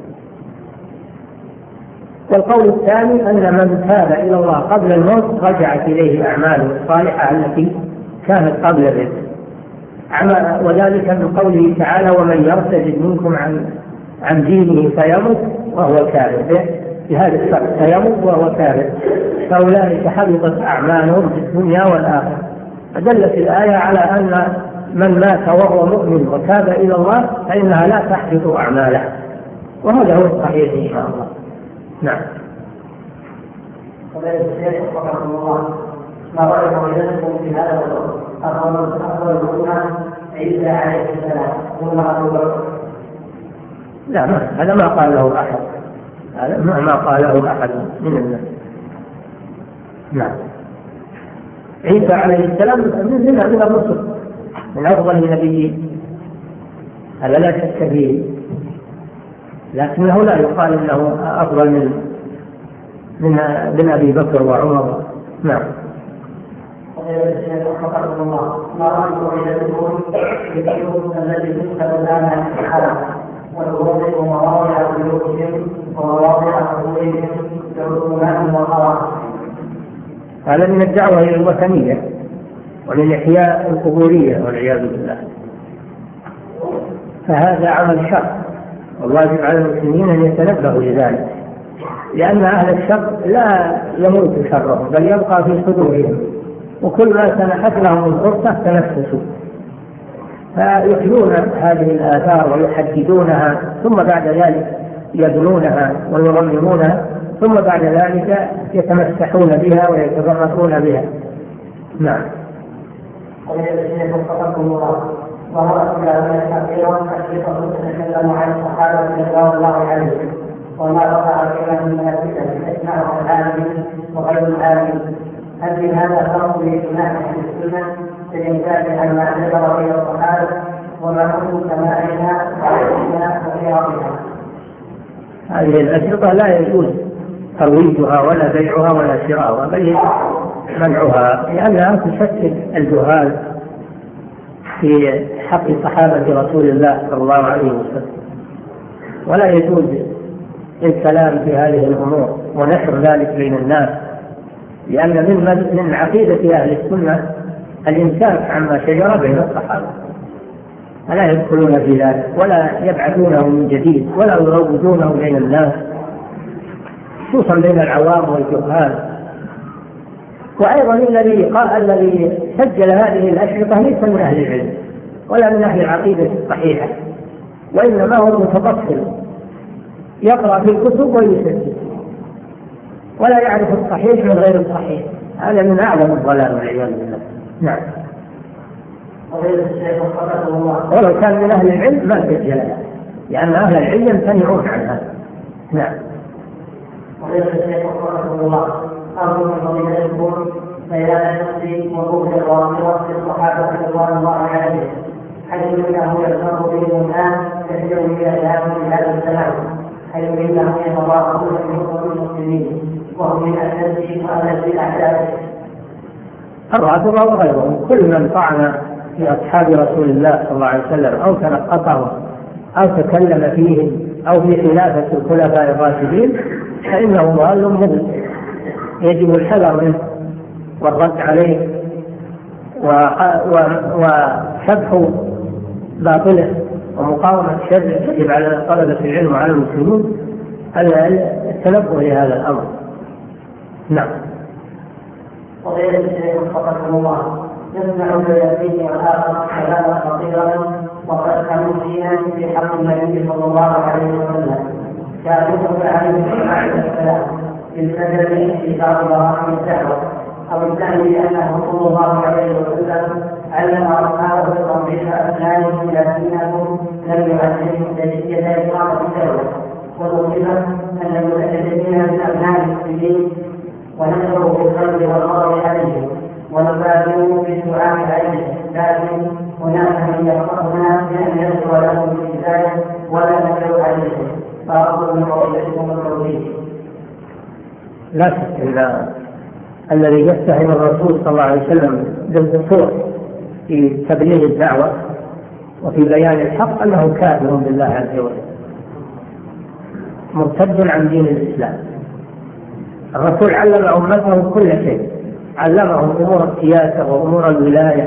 والقول الثاني أن من تاب إلى الله قبل الموت رجعت إليه أعماله الصالحة التي كانت قبل الردة، وذلك من قوله تعالى ومن يرتد منكم عن عن دينه فيمت وهو كافر، بهذا الشرط فيمت وهو كافر فأولئك حبطت أعمالهم في الدنيا والآخرة. فدلت الآية على أن من مات وهو مؤمن وتاب إلى الله فإنها لا تحبط أعماله، وهذا هو الصحيح إن شاء الله. نعم. وذلك الشيخ رحمه الله ما رأيكم لكم في هذا الأمر؟ أفضل الأمة عيسى عليه السلام ثم أبو بكر؟ لا، ما هذا ما قاله أحد، هذا ما قاله أحد من الناس. نعم. عيسى عليه السلام من من الرسل من أفضل النبيين، هذا لا شك فيه، لكنه لا يقال انه افضل من من من ابي بكر وعمر. نعم. ما رايكم اذا تكون بكيوم الذي يكتب الان عن الحرم والوضع ومواضع بيوتهم ومواضع قبورهم يرسمون وقرا؟ هذا من الدعوه الى الوثنيه ومن احياء القبوريه والعياذ بالله، فهذا عمل شر، والواجب على المسلمين أن يتنبهوا لذلك، لأن أهل الشر لا يموت شرهم بل يبقى في صدورهم، وكل ما سنحت لهم الفرصة تنفسوا، فيحيون هذه الآثار ويحددونها ثم بعد ذلك يبنونها ويرممونها ثم بعد ذلك يتمسحون بها ويتبركون بها. نعم. وهو كلام كثيرا كثيرا تتكلم عن الصحابه رضي الله عنهم وما وقع فيها من الفتن يسمعها العالم وغير العالم. هل في هذا فرق باجتماع اهل السنه في الانكار عن ما اعتبر فيه الصحابه وما حكم سماعها وعلمها وقيامها؟ هذه الاشرطه لا يجوز ترويجها ولا بيعها ولا شراؤها، بل منعها، لانها تشكل الجهال في حق صحابة رسول الله صلى الله عليه وسلم، ولا يجوز الكلام في هذه الأمور ونشر ذلك بين الناس، لأن من من عقيدة أهل السنة الإمساك عما شجر بين الصحابة، فلا يدخلون في ذلك ولا يبعثونه من جديد ولا يروجونه بين الناس خصوصا بين العوام والجهال. وأيضا الذي قال الذي سجل هذه الأشرطة ليس من أهل العلم ولا من أهل العقيدة الصحيحة، وإنما هو متبصر يقرأ في الكتب ويسجل ولا يعرف الصحيح من غير الصحيح، هذا من أعظم الضلال والعياذ بالله. نعم. ولو كان من أهل العلم ما سجل، لأن أهل العلم يمتنعون عن هذا. نعم. أرجو من فضيلتكم بيان نفسي وقوف الرافضة في الصحابة رضوان الله عليهم، حيث إنه يشرب بهم الآن كثير من الأيام في هذا الزمان، حيث إنهم يتضاءلون في حقوق المسلمين وهم من أشد وأشد أعدائهم. الرافضة وغيرهم كل من طعن في أصحاب رسول الله صلى الله عليه وسلم أو تنقصهم أو تكلم فيهم أو في خلافة الخلفاء الراشدين فإنه ضال مضل، يجب الحذر منه والرد عليه وسبح باطله ومقاومة شر يجب على طلبة العلم وعلى المسلمين التنبه لهذا الأمر. نعم. فضيلة الشيخ وفقكم الله، يسمع اليقين والآخر كلاما خطيرا وقد كانوا فينا في حق النبي صلى الله عليه وسلم كاتبه عليه السلام بالسجن في بعض مراحل الدعوة أو الثاني بأنه صلى الله عليه وسلم علم أصحابه تنظيف أبنائهم لكنهم لم يعلمهم كيفية إقامة الدولة، وذكر أن المتكلمين من أبناء المسلمين ونشروا في الخير والمرض عليهم ونبادروا في الدعاء عليهم، لكن هناك من يفقهنا بأن يذكر لهم بالهداية ولا ندعو عليهم، فأرجو من قولتكم التوحيد. لا شك أن الذي يتهم الرسول صلى الله عليه وسلم بالقصور في تبليغ الدعوة وفي بيان الحق أنه كافر بالله عز وجل مرتد عن دين الإسلام. الرسول علم أمته كل شيء، علمهم أمور السياسة وأمور الولاية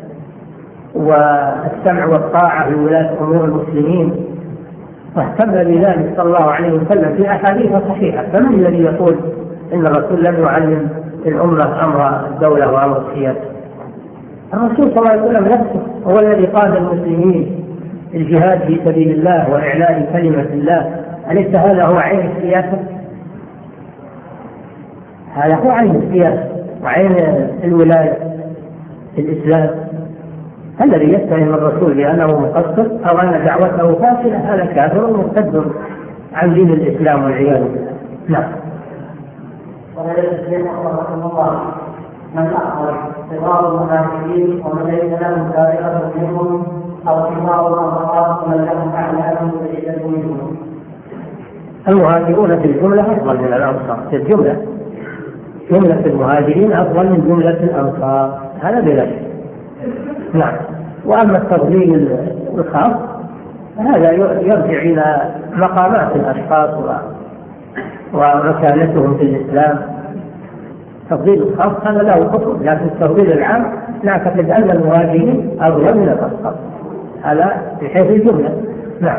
والسمع والطاعة لولاة أمور المسلمين، واهتم بذلك صلى الله عليه وسلم في أحاديث صحيحة. فمن الذي يقول إن الرسول لم يعلم الأمة أمر الدولة وأمر السياسة؟ الرسول صلى الله عليه وسلم نفسه هو الذي قاد المسلمين الجهاد في سبيل الله وإعلاء كلمة الله. أليس هذا هو عين السياسة؟ هذا هو عين السياسة وعين الولاية في الإسلام. الذي يتهم الرسول بأنه مقصر أو أن دعوته فاشلة هذا كافر مرتد عن دين الإسلام والعياذ بالله. نعم. من أخبر صغار المنافقين ومن ليس لهم سابقة منهم أو صغار الأنصار ومن لهم أعلام فليس منهم. المهاجرون في الجملة أفضل من الأنصار، في الجملة جملة المهاجرين أفضل من جملة الأنصار، هذا بلا شك. نعم. وأما التفضيل الخاص هذا يرجع إلى مقامات الأشخاص ومكانتهم في الإسلام. التفضيل الخاص هذا له حكم، لكن التفضيل العام نعتقد أن المهاجرين أفضل من الأنصار، هذا في حيث الجملة. نعم.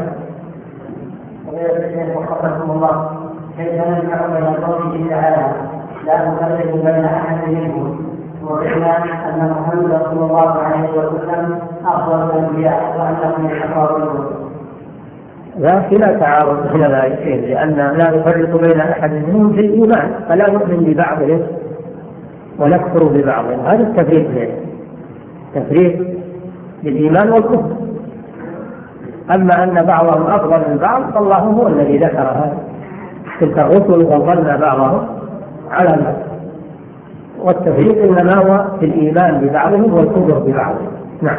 وفقكم الله، كيف نجمع بين قوله تعالى لا نفرق بين أحد منهم وبين أن محمد صلى الله عليه وسلم أفضل الأنبياء وأنهم يتقاربون؟ لكن لا تعارض بين الآيتين، لأن لا نفرق بين أحد منهم في الإيمان، فلا نؤمن ببعضهم ونكفر ببعضهم، هذا التفريق بينهم، تفريق بالإيمان والكفر. أما أن بعضهم أفضل من بعض فالله هو الذي ذكر هذا، تلك الرسل فضلنا بعضهم على بعض، والتفريق إنما هو في الإيمان ببعضهم والكفر ببعضهم. نعم.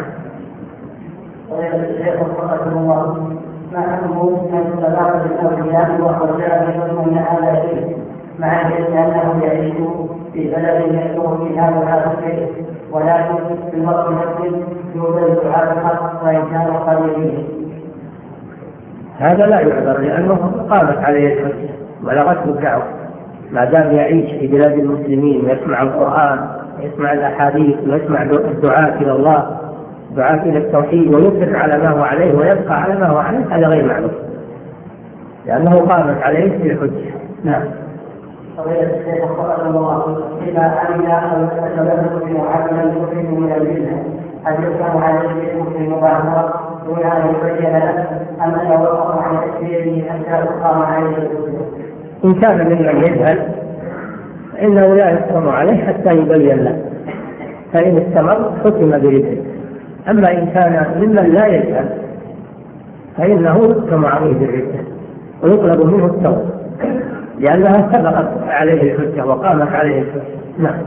ما حكمه من صداقة الأولياء وهو جاء من هذا الشيء مع أنه يعيش في بلد يحكم في هذا هذا الشيء، ولكن في الوقت نفسه يوجد هذا الحق وإن كان قليلا؟ هذا لا يعذر، لأنه قامت عليه الحجة بلغته الدعوة، ما دام يعيش في بلاد المسلمين ويسمع القرآن ويسمع الأحاديث ويسمع الدعاء إلى الله، دعاء إلى التوحيد، ويصبر على ما هو عليه ويبقى على ما هو عليه، هذا غير معلوم لأنه قامت عليه في الحجة. نعم. فضيلة الشيخ وفقكم الله، إذا أمن أو تتبدل بمعاملة المسلم من الجنة هل يحكم عليه في المظاهرة دون أن يبين له أم يتوقف عن تكفيره حتى تقام عليه الحجة؟ إن كان ممن يجهل فإنه لا يحكم عليه حتى يبين له، فإن استمر حكم برده. أما إن كان ممن لا يجهل فإنه يحكم عليه بالردة ويطلب منه التوبة، لأنها سبقت عليه الحجة وقامت عليه الحجة. نعم.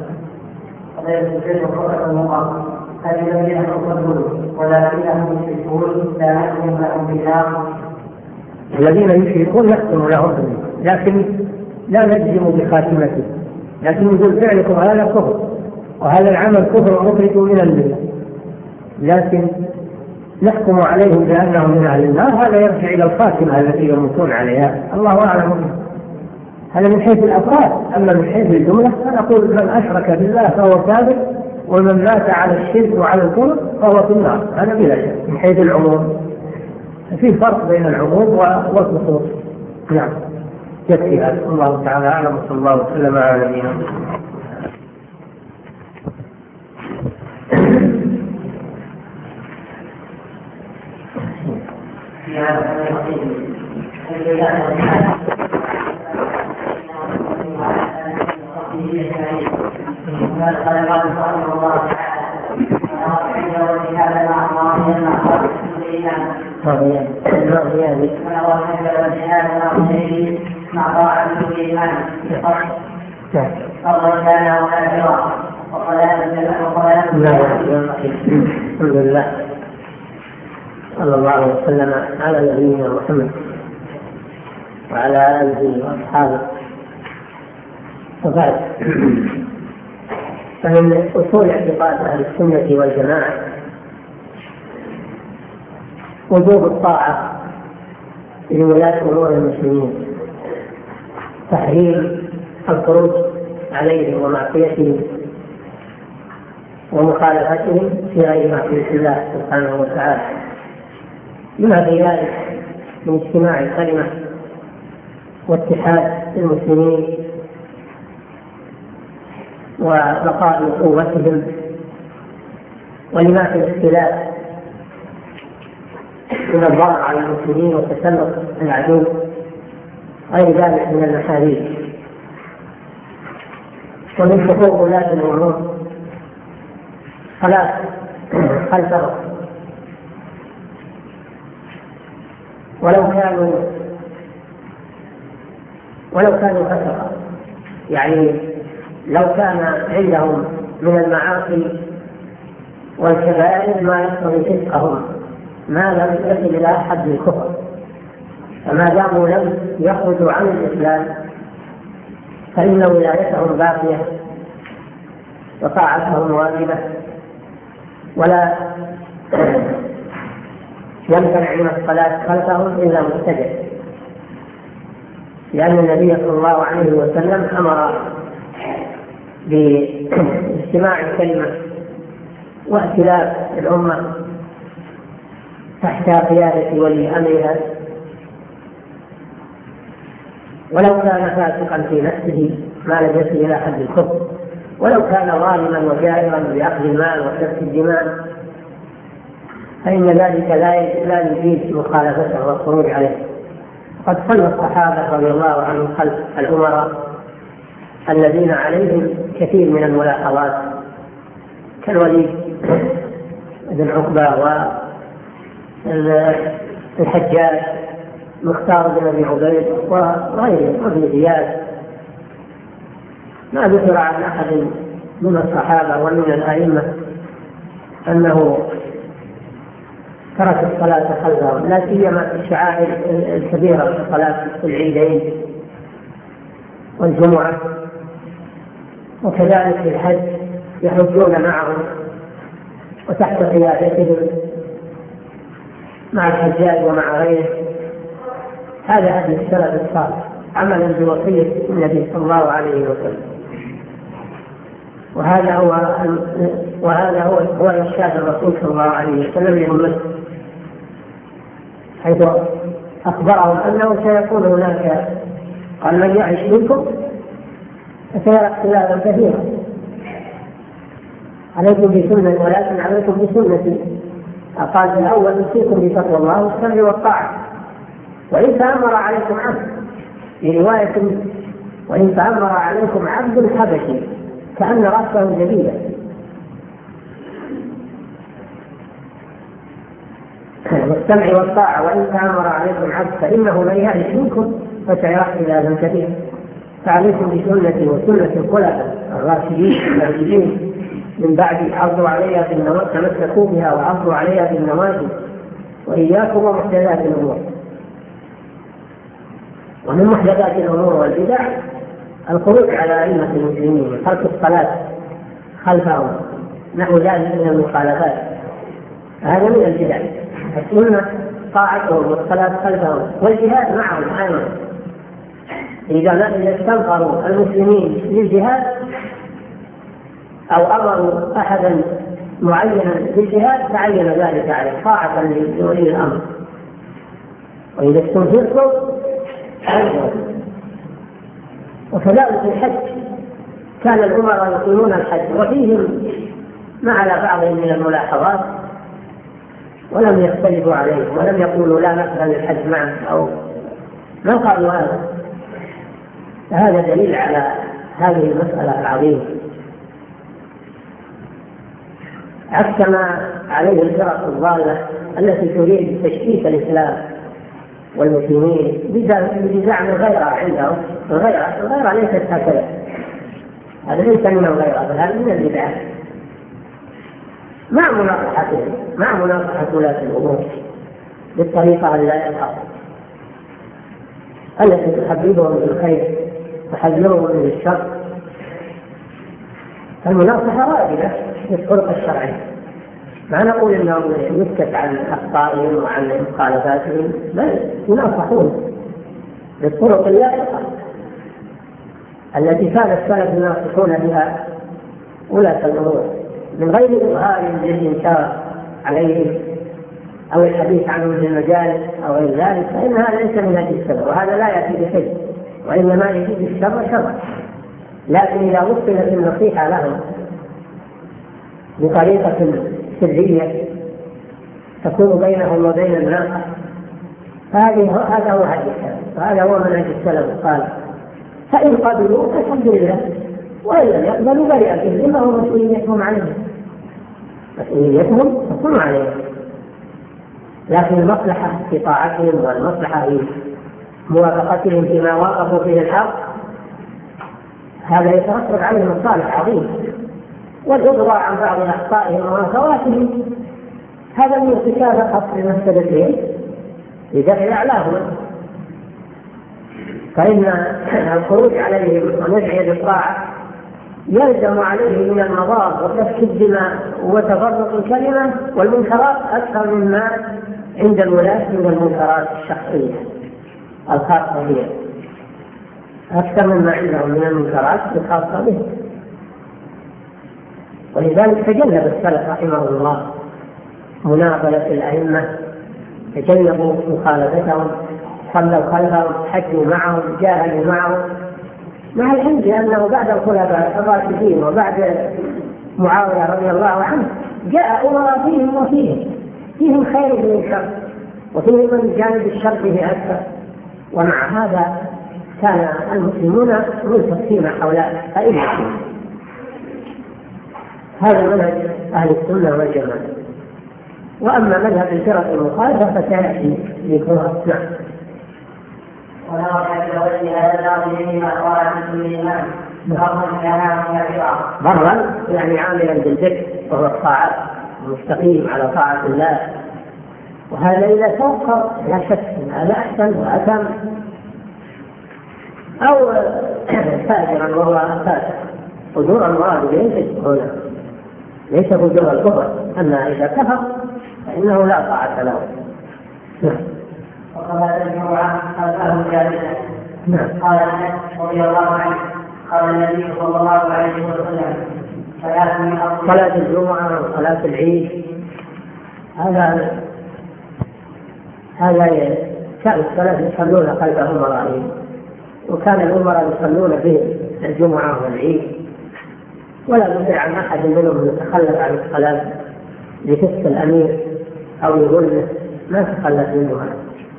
هل الذين كفروا ولكنهم يشركون لا نحكم لهم بالنار؟ الذين يشركون نحكم لهم بالنار، لكن لا نجزم بخاتمته، لكن نقول فعلكم هذا كفر وهذا العمل كفر مخرج من الملة، لكن نحكم عليهم بأنهم من أهل النار، هذا يرجع إلى الخاتمة التي يموتون عليها، الله أعلم. هذا من حيث الأفراد. أما من حيث الجملة فنقول من أشرك بالله فهو كافر، ومن مات على الشرك وعلى الكفر فهو في النار. هذا بلا شك من حيث العموم. في فرق بين العموم والخصوص. نعم، يكفي هذا. الله تعالى أعلم، وصلى الله وسلم على نبينا محمد. مع طاعة الإيمان فضلا كان وآخرا وقلالا الحمد لله صلى الله وسلم على نبينا محمد وعلى آله وأصحابه. وبعد، فمن أصول اعتقاد أهل السنة والجماعة وجوب الطاعة لولاة أمور المسلمين، تحريم الخروج عليهم ومعصيتهم ومخالفتهم في غير معصية الله سبحانه وتعالى، بما في ذلك من اجتماع الكلمة واتحاد المسلمين وبقاء قوتهم، ولما في الاختلاف من الضرر على المسلمين وتسلط العدو، غير ذلك من المحاريب. ومن حقوق ولاة الأمور صلاة خلفهم، ولو كانوا ولو كانوا فسقا، يعني لو كان عندهم من المعاصي والكبائر ما يقتضي فسقهم ما لم يصل إلى حد الكفر، فما داموا لم يخرجوا عن الإسلام فإن ولايتهم باقية وطاعتهم واجبة، ولا يمتنع من الصلاة خلفهم إلا مبتدع، لأن النبي صلى الله عليه وسلم أمر باجتماع الكلمة وائتلاف الأمة تحت قيادة ولي أمرها، ولو كان فاسقا في نفسه ما لم يصل إلى حد الكفر، ولو كان ظالما وجائرا بأخذ المال وسفك الدماء، فإن ذلك لا يجيز مخالفته والخروج عليه. قد صلى الصحابة رضي الله عنهم خلف الأمراء الذين عليهم كثير من الملاحظات، كالوليد بن عقبة والحجاج مختار بن أبي عبيد وغيره وابن زياد. ما ذكر عن أحد من الصحابة ومن الأئمة أنه ترك الصلاة خلفهم، لا سيما الشعائر الكبيرة كصلاة العيدين والجمعة، وكذلك في الحج يحجون معهم وتحت قيادتهم مع الحجاج ومع غيره. هذا هدي السلف الصالح عملا بوصية النبي صلى الله عليه وسلم، وهذا هو وهذا هو هو إرشاد الرسول صلى الله عليه وسلم لأمته، حيث أخبرهم أنه سيكون هناك، قال من يعش منكم فسيرى اختلافا كثيرا، عليكم بسنة ولكن عليكم بسنتي. قال الأول أوصيكم بتقوى الله والسمع والطاعة، وإن تأمر عليكم عبد، في رواية وإن تأمر عليكم عبد حبشي كأن رأسه جديدة، والسمع والطاعة وإن تأمر عليكم عبد فإنه من يعش منكم فسيرى اختلافا كثيرا، فعليكم بسنتي وسنة الخلفاء الراشدين المهديين من بعد عضوا عليها بالنواجذ، تمسكوا بها وعضوا عليها بالنواجذ، وإياكم ومحدثات الأمور. ومن محدثات الأمور والبدع الخروج على أئمة المسلمين وترك الصلاة خلفهم، نحو ذلك من المخالفات، هذا من البدع. السنة طاعتهم والصلاة خلفهم والجهاد معهم أيضا، إذا استنفروا المسلمين للجهاد أو أمروا أحدا معينا بالجهاد تعين ذلك عليه طاعة لولي الأمر. وإذا استنفرتم فانفروا. وكذلك الحج كان الأمراء يقيمون الحج وفيهم ما على بعضهم من الملاحظات ولم يختلفوا عليه ولم يقولوا لا نقبل الحج معه أو ما قالوا هذا. هذا دليل على هذه المسألة العظيمة، عكس ما عليه الفرق الضالة التي تريد تشكيك الإسلام والمسلمين بزعم الغيرة عندهم. الغيرة الغيرة ليست هكذا، هذا ليس من الغيرة بل هذا من البدعة، مع مناصحتهم مع مناصحة ولاة الأمور بالطريقة اللائقة التي تحببهم بالخير تحذرهم من الشر. المناصحة واجبة في الطرق الشرعية، ما نقول انهم يسكت عن اخطائهم وعن مخالفاتهم، بل يناصحون بالطرق اللائقة التي كان السلف يناصحون بها ولاة الأمور من غير إظهار للإنكار عليهم أو الحديث عنهم في المجالس أو غير ذلك، فإن هذا ليس من هذه السبب، وهذا لا يأتي بخير وإنما يأتي بالشر شر. لكن إذا وصلت النصيحة لهم بطريقة سرية تكون بينهم وبين الناس هذا هو هدي السلف، وهذا هو منهج السلف. قال فإن قبلوا فالحمد لله، وإن لم يقبلوا برئت ذمهم مسؤوليتهم عليهم، مسؤوليتهم تكون عليهم. لكن المصلحة في طاعتهم والمصلحة في موافقتهم فيما وافقوا فيه الحق هذا يترتب عليه مصالح عظيمة، والإضراء عن بعض أخطائهم ومساواتهم هذا من ارتكاب خطر مفسدتهم لدفع أعلاهم. فإن الخروج عليهم ونزع بالطاعة يلزم عليه من المضار وسفك الدماء وتفرق الكلمة والمنكرات أكثر مما عند الولاة من المنكرات الشخصية الخاصة بهم، أكثر مما عندهم من المنكرات الخاصة بهم. ولذلك تجنب السلف رحمه الله مناقلة الأئمة، تجنبوا مخالفتهم، صلوا خلفهم، حجوا معهم، جاهدوا معهم، مع العلم بأنه بعد الخلفاء الراشدين وبعد معاوية رضي الله عنه جاء أمراء فيهم وفيهم فيهم خير من شر، وفيهم من جانب الشر فيه أكثر، ومع هذا كان المسلمون ملتفين حول أئمتهم. هذا منهج أهل السنة والجماعة. وأما مذهب الفرق المخالفة فسيأتي ذكرها. نعم. ولو كان وجه هذا الأرض ما قال عن كل إمام برا كان برا يعني عاملا بالذكر وهو الطاعات مستقيم على طاعة الله، وهذا إذا توقف لا شك هذا أحسن وأتم، أو فاجرا وهو فاسق. فجور المراد ليس هنا ليس فجور الكفر، أما إذا كفر فإنه لا طاعة له. وصلاة الجمعة خلفه جالسا. نعم. قال أنس رضي الله عنه قال النبي صلى الله عليه وسلم صلاة الجمعة وصلاة العيد هذا هذا كان السلف يصلون خلف أمرائهم، وكان الأمراء يصلون به الجمعة والعيد، ولا يمكن عن أحد منهم يتخلف عن الصلاة لفسق الأمير أو يظلمه، ما تخلف منه هذا،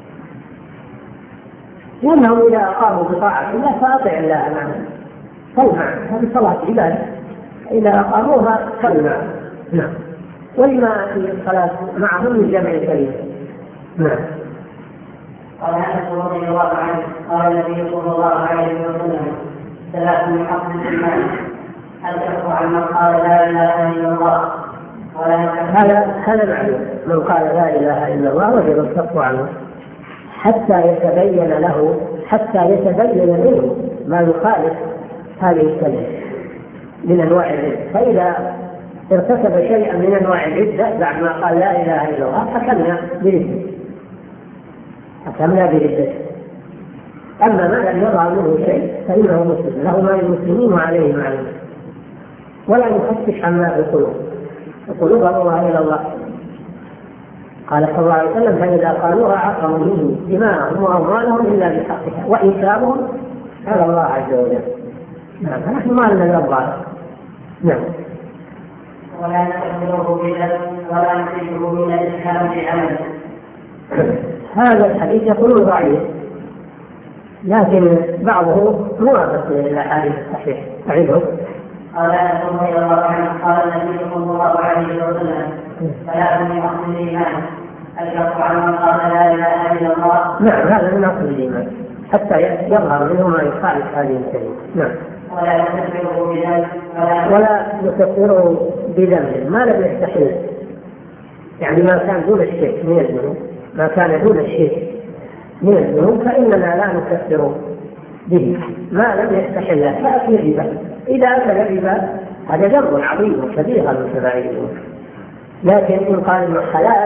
لأنهم إذا أقاموا بطاعة الله فأطع الله معهم فالمع هذه صلاة عبادة، إذا أقاموها فالمع. نعم. ولما في الصلاة معهم من جمع كريم. نعم. قال أنس رضي الله عنه قال النبي صلى الله عليه وسلم ثلاث من حق الإيمان الكف عن من قال لا إله إلا الله. هذا هذا معلوم، من قال لا إله إلا الله وجب الكف عنه حتى يتبين له حتى يتبين منه ما يخالف هذه الكلمة من أنواع الردة. فإذا ارتكب شيئا من أنواع الردة بعد ما قال لا إله إلا الله حكمنا بردة حكمنا بردة أما ما لم يظهر منه شيء فإنه مسلم، له ما للمسلمين وعليه ما عليه، ولا يفتش عما في القلوب، القلوب أمرها إلى الله. قال صلى الله عليه وسلم: فإذا قالوها عصموا منه دماءهم وأموالهم إلا بحقها وإنكارهم على الله عز وجل. نعم، فنحن ما لنا الظاهر. نعم. ولا نكفره بذنب ولا نخرجه من الإسلام بعمل. هذا الحديث يقول ضعيف، لكن بعضه موافق للأحاديث الصحيحة. أعيده. قال أنس رضي الله عنه قال النبي صلى الله عليه وسلم: ثلاث من أصل الإيمان الكف عن من قال لا إله إلا الله. نعم، هذا من أصل الإيمان حتى يظهر منه ما يخالف هذه الكلمة. نعم. ولا نكفره بذنب ولا نكفره بذنب ما لم يستحل، يعني ما كان دون الشرك من الذنوب، ما كان دون الشرك من الذنوب فإننا لا نكفر به ما لم يستحل. فأكل الربا، إذا أكل الربا هذا ذنب عظيم وكبير من كبائر الذنوب، لكن إن قال إنه حلال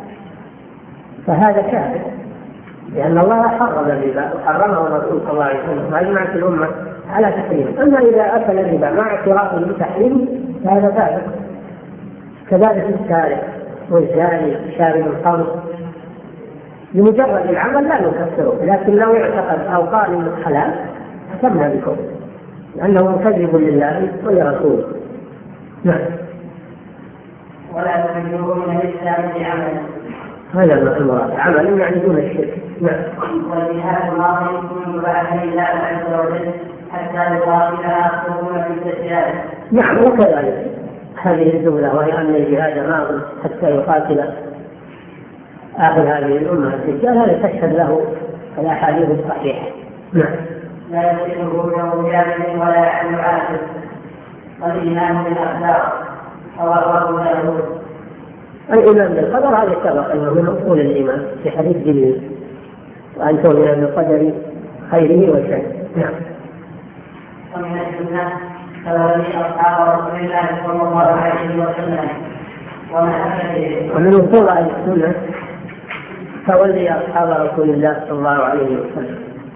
فهذا كافر، لأن الله حرم الربا وحرمه الرسول صلى الله عليه وسلم وأجمعت الأمة على تحريمه. أما إذا أكل الربا مع اعتراف بتحريمه فهذا كافر. كذلك السارق والزاني شارب الخمر بمجرد العمل لا نكفره، لكن لو اعتقد أو قال إنه حلال حكمنا بكفر لأنه مكذب لله ولرسوله. نعم. ولا تخرجوه من الإسلام بعمل. هذا المراد، عمل يعني دون الشرك. نعم. والجهاد الماضي منذ بعث الله عز وجل حتى يقاتلها أخذون في الدجال. نعم، وكذلك هذه الجملة وهي أن الجهاد ماضي حتى يقاتل آخر هذه الأمة الدجال، هذا تشهد له الأحاديث الصحيحة. نعم. لا يصيبه يوم جاهل ولا يحل عاقل والإيمان بالأخلاق أو أقرب له. الإيمان بالقدر هذا سبق أنه من أصول الإيمان في حديث جبريل: وأن تؤمن بالقدر خيره وشره. نعم. ومن السنة تولي أصحاب رسول الله صلى الله عليه وسلم ومحبته. ومن أصول أهل السنة تولي أصحاب رسول الله صلى الله عليه وسلم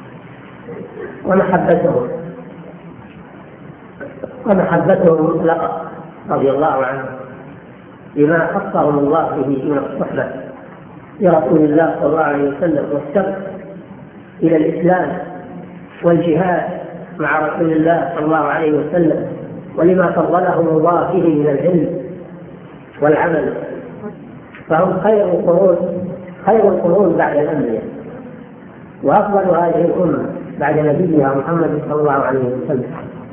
ومحبتهم ومحبتهم مطلقة رضي الله عنهم بما خصهم الله به من الصحبة لرسول الله صلى الله عليه وسلم والسبق إلى الإسلام والجهاد مع رسول الله صلى الله عليه وسلم، ولما فضلهم الله به من العلم والعمل، فهم خير القرون خير القرون بعد الأنبياء، وأفضل هذه الأمة بعد نبيها محمد صلى الله عليه وسلم،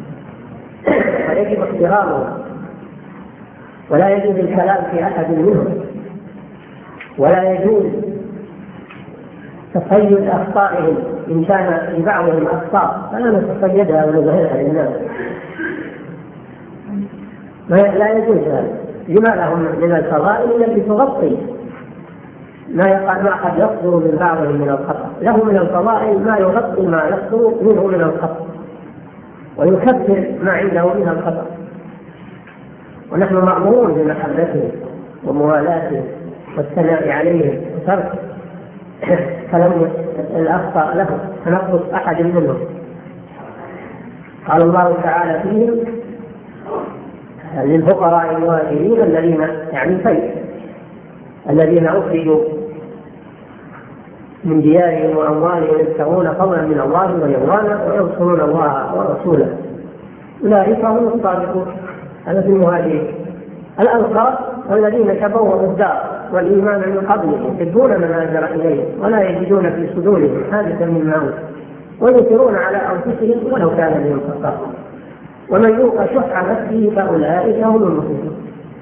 فيجب احترامهم ولا يجوز الكلام في أحد منهم، ولا يجوز تصيد أخطائهم إن كان لبعضهم أخطاء فلا نتصيدها ونظهرها للناس، لا يجوز هذا. لما لهم من الفضائل التي تغطي ما يقع ما قد يصدر من بعضهم من الخطأ، له من الفضائل ما يغطي ما يصدر منه من الخطأ ويكفر ما عنده من الخطأ، ونحن مأمورون بمحبتهم وموالاتهم والثناء عليهم وترك كلام الأخطاء لهم تنقص أحد منهم. قال الله تعالى فيهم: للفقراء المهاجرين الذين يعني فيه الذين أخرجوا من ديارهم وأموالهم يبتغون فضلا من الله ورضوانا وينصرون الله ورسوله أولئك هم الصادقون. هذا في المهاجرين. الأنصار والذين تبوأوا الدار والإيمان من قبلهم يحبون من هاجر إليهم ولا يجدون في صدورهم حاجة مما أوتوا ويؤثرون على أنفسهم ولو كان بهم خصاصة ومن يوق شح نفسه فأولئك هم المفلحون.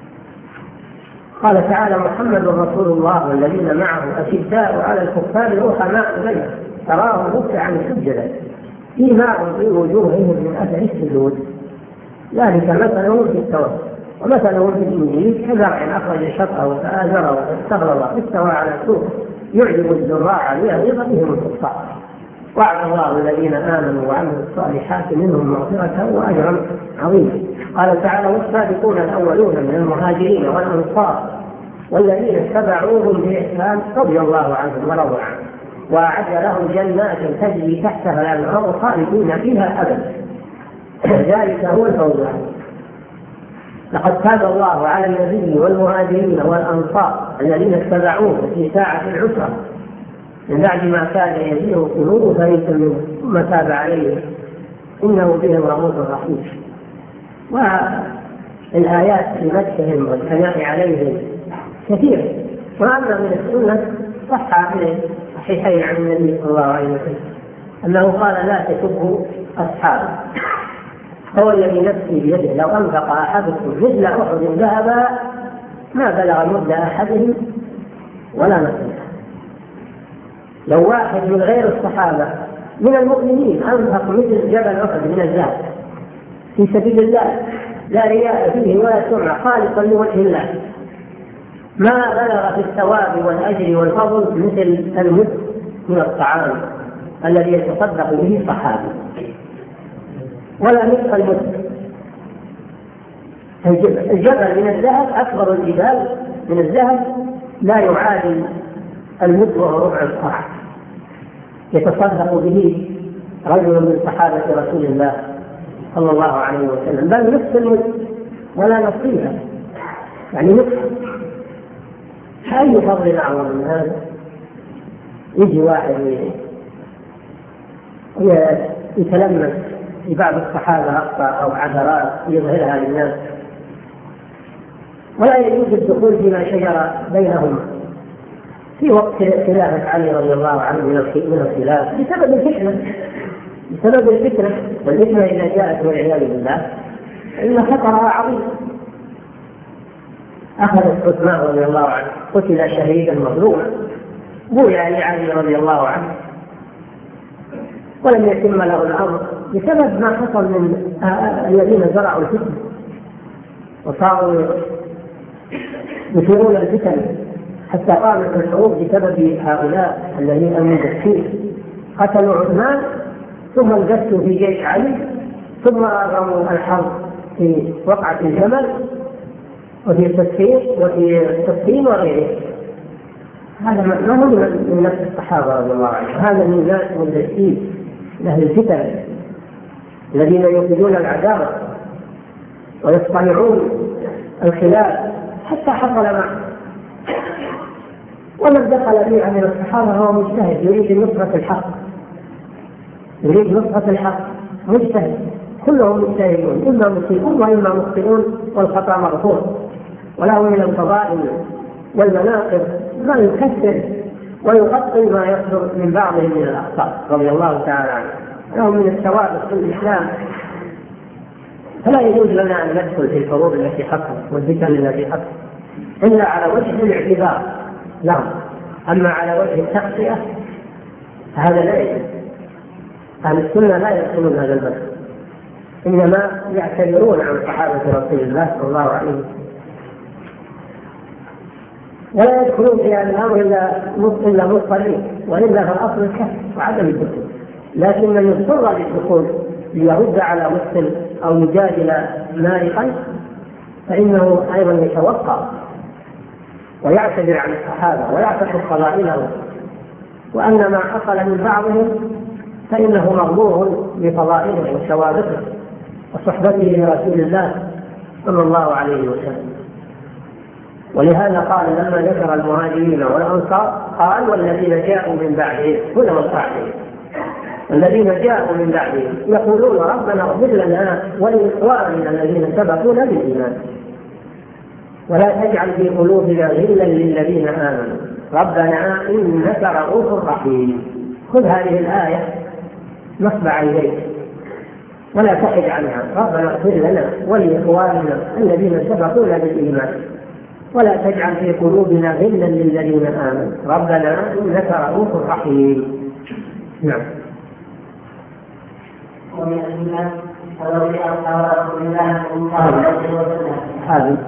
قال تعالى: محمد رسول الله والذين معه أشداء على الكفار رحماء بينهم تراهم ركعا سجدا سيماهم في وجوههم من أثر السجود ذلك مثلهم في التوراة ومثلهم في الإنجيل كزرع أخرج شطأه فآزره فاستغلظ فاستوى على سوقه يعجب الزراع ليغيظ بهم الكفار وعد الله الذين آمنوا وعملوا الصالحات منهم مغفرة وأجرا عظيما. قال تعالى: والسابقون الأولون من المهاجرين والأنصار والذين اتبعوهم بإحسان رضي الله عنهم ورضوا عنه وأعد لهم جنات تجري تحتها الأنهار خالدين فيها أبدا. ذلك هو الفوز. لقد تاب الله على النبي والمهاجرين والأنصار الذين اتبعوه في ساعة العسرة من بعد ما كان يزيغ قلوب فريق منهم ثم تاب عليهم إنه بهم رؤوف رحيم. والآيات في مدحهم والثناء عليهم كثيرة. وأما من السنة صح في الصحيحين عن النبي صلى الله عليه وسلم أنه قال لا تسبوا أصحابه، هو الذي نفسي بيده لو أنفق أحدكم مثل أحد ذهبا ما بلغ مد أحدهم ولا نصيبه. لو واحد من غير الصحابة من المؤمنين أنفق مثل جبل أحد من الذهب في سبيل الله لا رياء فيه ولا سمعة خالصا لوجه الله ما بلغ في الثواب والأجر والفضل مثل المد من الطعام الذي يتصدق به الصحابي، ولا مثل المد. الجبل من الذهب أكبر الجبال من الذهب لا يعادل المد وهو ربع الصاع يتصدق به رجل من صحابة رسول الله صلى الله عليه وسلم، بل نصف المد ولا نصيبه، يعني نصف. أي فضل أعظم من هذا؟ يجي واحد يتلمس في بعض الصحابة أخطاء أو عثرات يظهرها للناس، ولا يجوز الدخول فيما شجر بينهم في وقت خلافة علي رضي الله عنه من الخلاف بسبب الفتنة بسبب الفتنة والفتنة إذا جاءت والعياذ بالله فإن خطرها عظيم. أخذت عثمان رضي الله عنه قتل شهيدا مظلوما بويع لعلي رضي الله عنه ولم يتم له الأمر بسبب ما حصل من الذين زرعوا الفتنة وصاروا يثيرون الفتن حتى قامت الحروب بسبب هؤلاء الذين المدسين قتلوا عثمان ثم الجسوا في جيش علي ثم أغرموا الحرب في وقعة الجمل وفي التسخير وفي التسخين وغيره. هذا ما هو من نفس الصحابة رضي الله عنهم، هذا من ناس مدسين لأهل الفتن الذين يوجدون العداوة ويصطنعون الخلاف حتى حصل معه. ومن دخل بيعا من الصحابة هو مجتهد يريد نصرة الحق يريد نصرة الحق مجتهد، كلهم مجتهدون إما مصيبون وإما مخطئون والخطأ مغفور، وله من الفضائل والمناقب ما يكثر ويغطي ما يصدر من بعضهم من الأخطاء رضي الله تعالى عنه، لهم من الثوابت في الإسلام. فلا يجوز لنا أن ندخل في الحروب التي حصلت والفتن التي حصلت إلا على وجه الاعتذار لا، أما على وجه التخطئة هذا لا يجوز. أهل السنة لا يدخلون هذا الباب، إنما يعتذرون عن صحابة رسول الله صلى الله عليه وسلم، ولا يدخلون في هذا الأمر إلا مضطرين، وإلا فالأصل الكف وعدم الدخول. لكن من يضطر للدخول ليرد على مسلم أو يجادل مارقا فإنه أيضا يتوقع ويعتذر عن الصحابة ويعتقد فضائلهم، وأن ما حصل من بعضهم فإنه مغمور بفضائله وثوابته وصحبته لرسول الله صلى الله عليه وسلم. ولهذا قال لما ذكر المهاجرين والأنصار قال والذين جاءوا من بعدهم هنا وصحبه الذين جاءوا من بعدهم يقولون ربنا اغفر لنا ولإخواننا الذين سبقونا بالإيمان ولا تجعل في قلوبنا غلا للذين آمنوا ربنا إنك رؤوف رحيم. خذ هذه الآية نصب عليك ولا تحد عنها، ربنا اغفر لنا ولإخواننا الذين سبقونا بالإيمان ولا تجعل في قلوبنا غلا للذين آمنوا ربنا إنك رؤوف رحيم. نعم. ومن السنة ولو أصحاب رسول الله صلى الله عليه وسلم هذا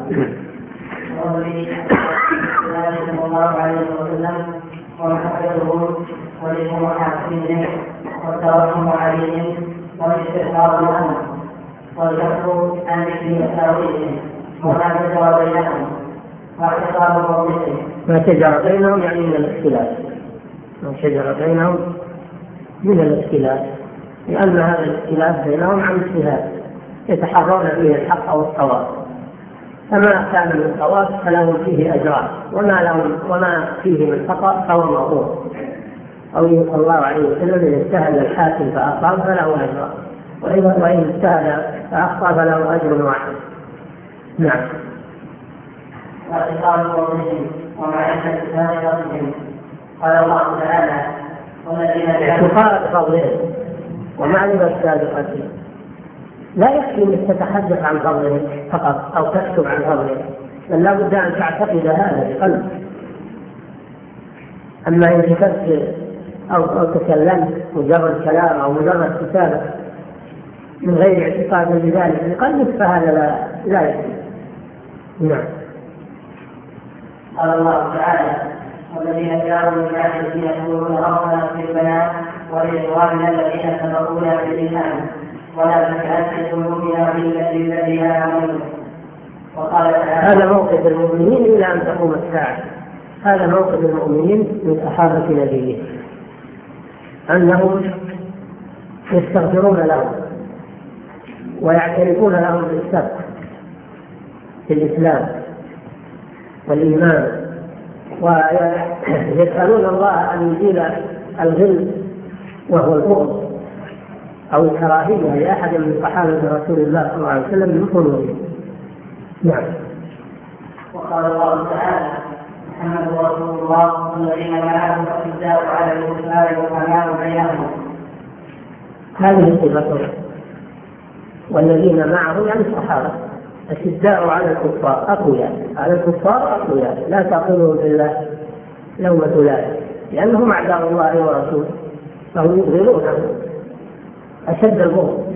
صلى الله عليه وسلم ومحبته وللمحاسنين والتوهم عليهم والاستغفار لهم والكف عن ذكر تاويلهم وما تجرى بينهم واعتقاد فضلهم. ما تجرى بينهم يعني من الاختلاف ما شجر بينهم من الاختلاف، لأن هذا الاختلاف بينهم عن اجتهاد يتحرون به الحق أو الصواب، فما كان من صواب فلهم فيه أجران، وما لهم وما فيه من خطأ فهو مغفور. قوله صلى الله عليه وسلم: إذا اجتهد الحاكم فأصاب فله أجران، وإن اجتهد فأخطأ فله أجر واحد. نعم. واعتقاد قولهم ومعرفة سابقتهم. قال الله تعالى: والذين اعتقاد فضلهم ومعرفة سابقتهم. لا يكفي انك تتحدث عن فضلهم فقط او تكتب عن فضلهم، بل لا بد ان تعتقد هذا بقلبك. اما ان كتبت او او تكلمت مجرد كلام او مجرد كتابه من غير اعتقاد بذلك بقلبك فهذا لا لا يكفي. نعم. قال الله تعالى: والذين جاءوا من بعدهم يقولون ربنا اغفر لنا ولإخواننا الذين سبقونا بالإيمان ولا تجعل في قلوبنا غلا للذين آمنوا. وقال تعالى: هذا موقف المؤمنين إلى أن تقوم الساعة. هذا موقف المؤمنين من صحابة نبيه، أنهم يستغفرون لهم ويعترفون لهم بالسبق في الإسلام والإيمان، ويسألون الله أن يزيل الغل وهو البغض أو الكراهية لأحد من صحابة رسول الله صلى الله عليه وسلم من قلوبهم. نعم. وقال الله تعالى: محمد رسول الله والذين معه أشداء على الكفار رحماء بينهم. هذه صفتهم، والذين معه يعني الصحابة أشداء على الكفار أقوياء، على الكفار أقوياء لا تقولوا بالله لومة لائم، لأنهم أعداء الله ورسوله فهم يبغضونه أشد البغض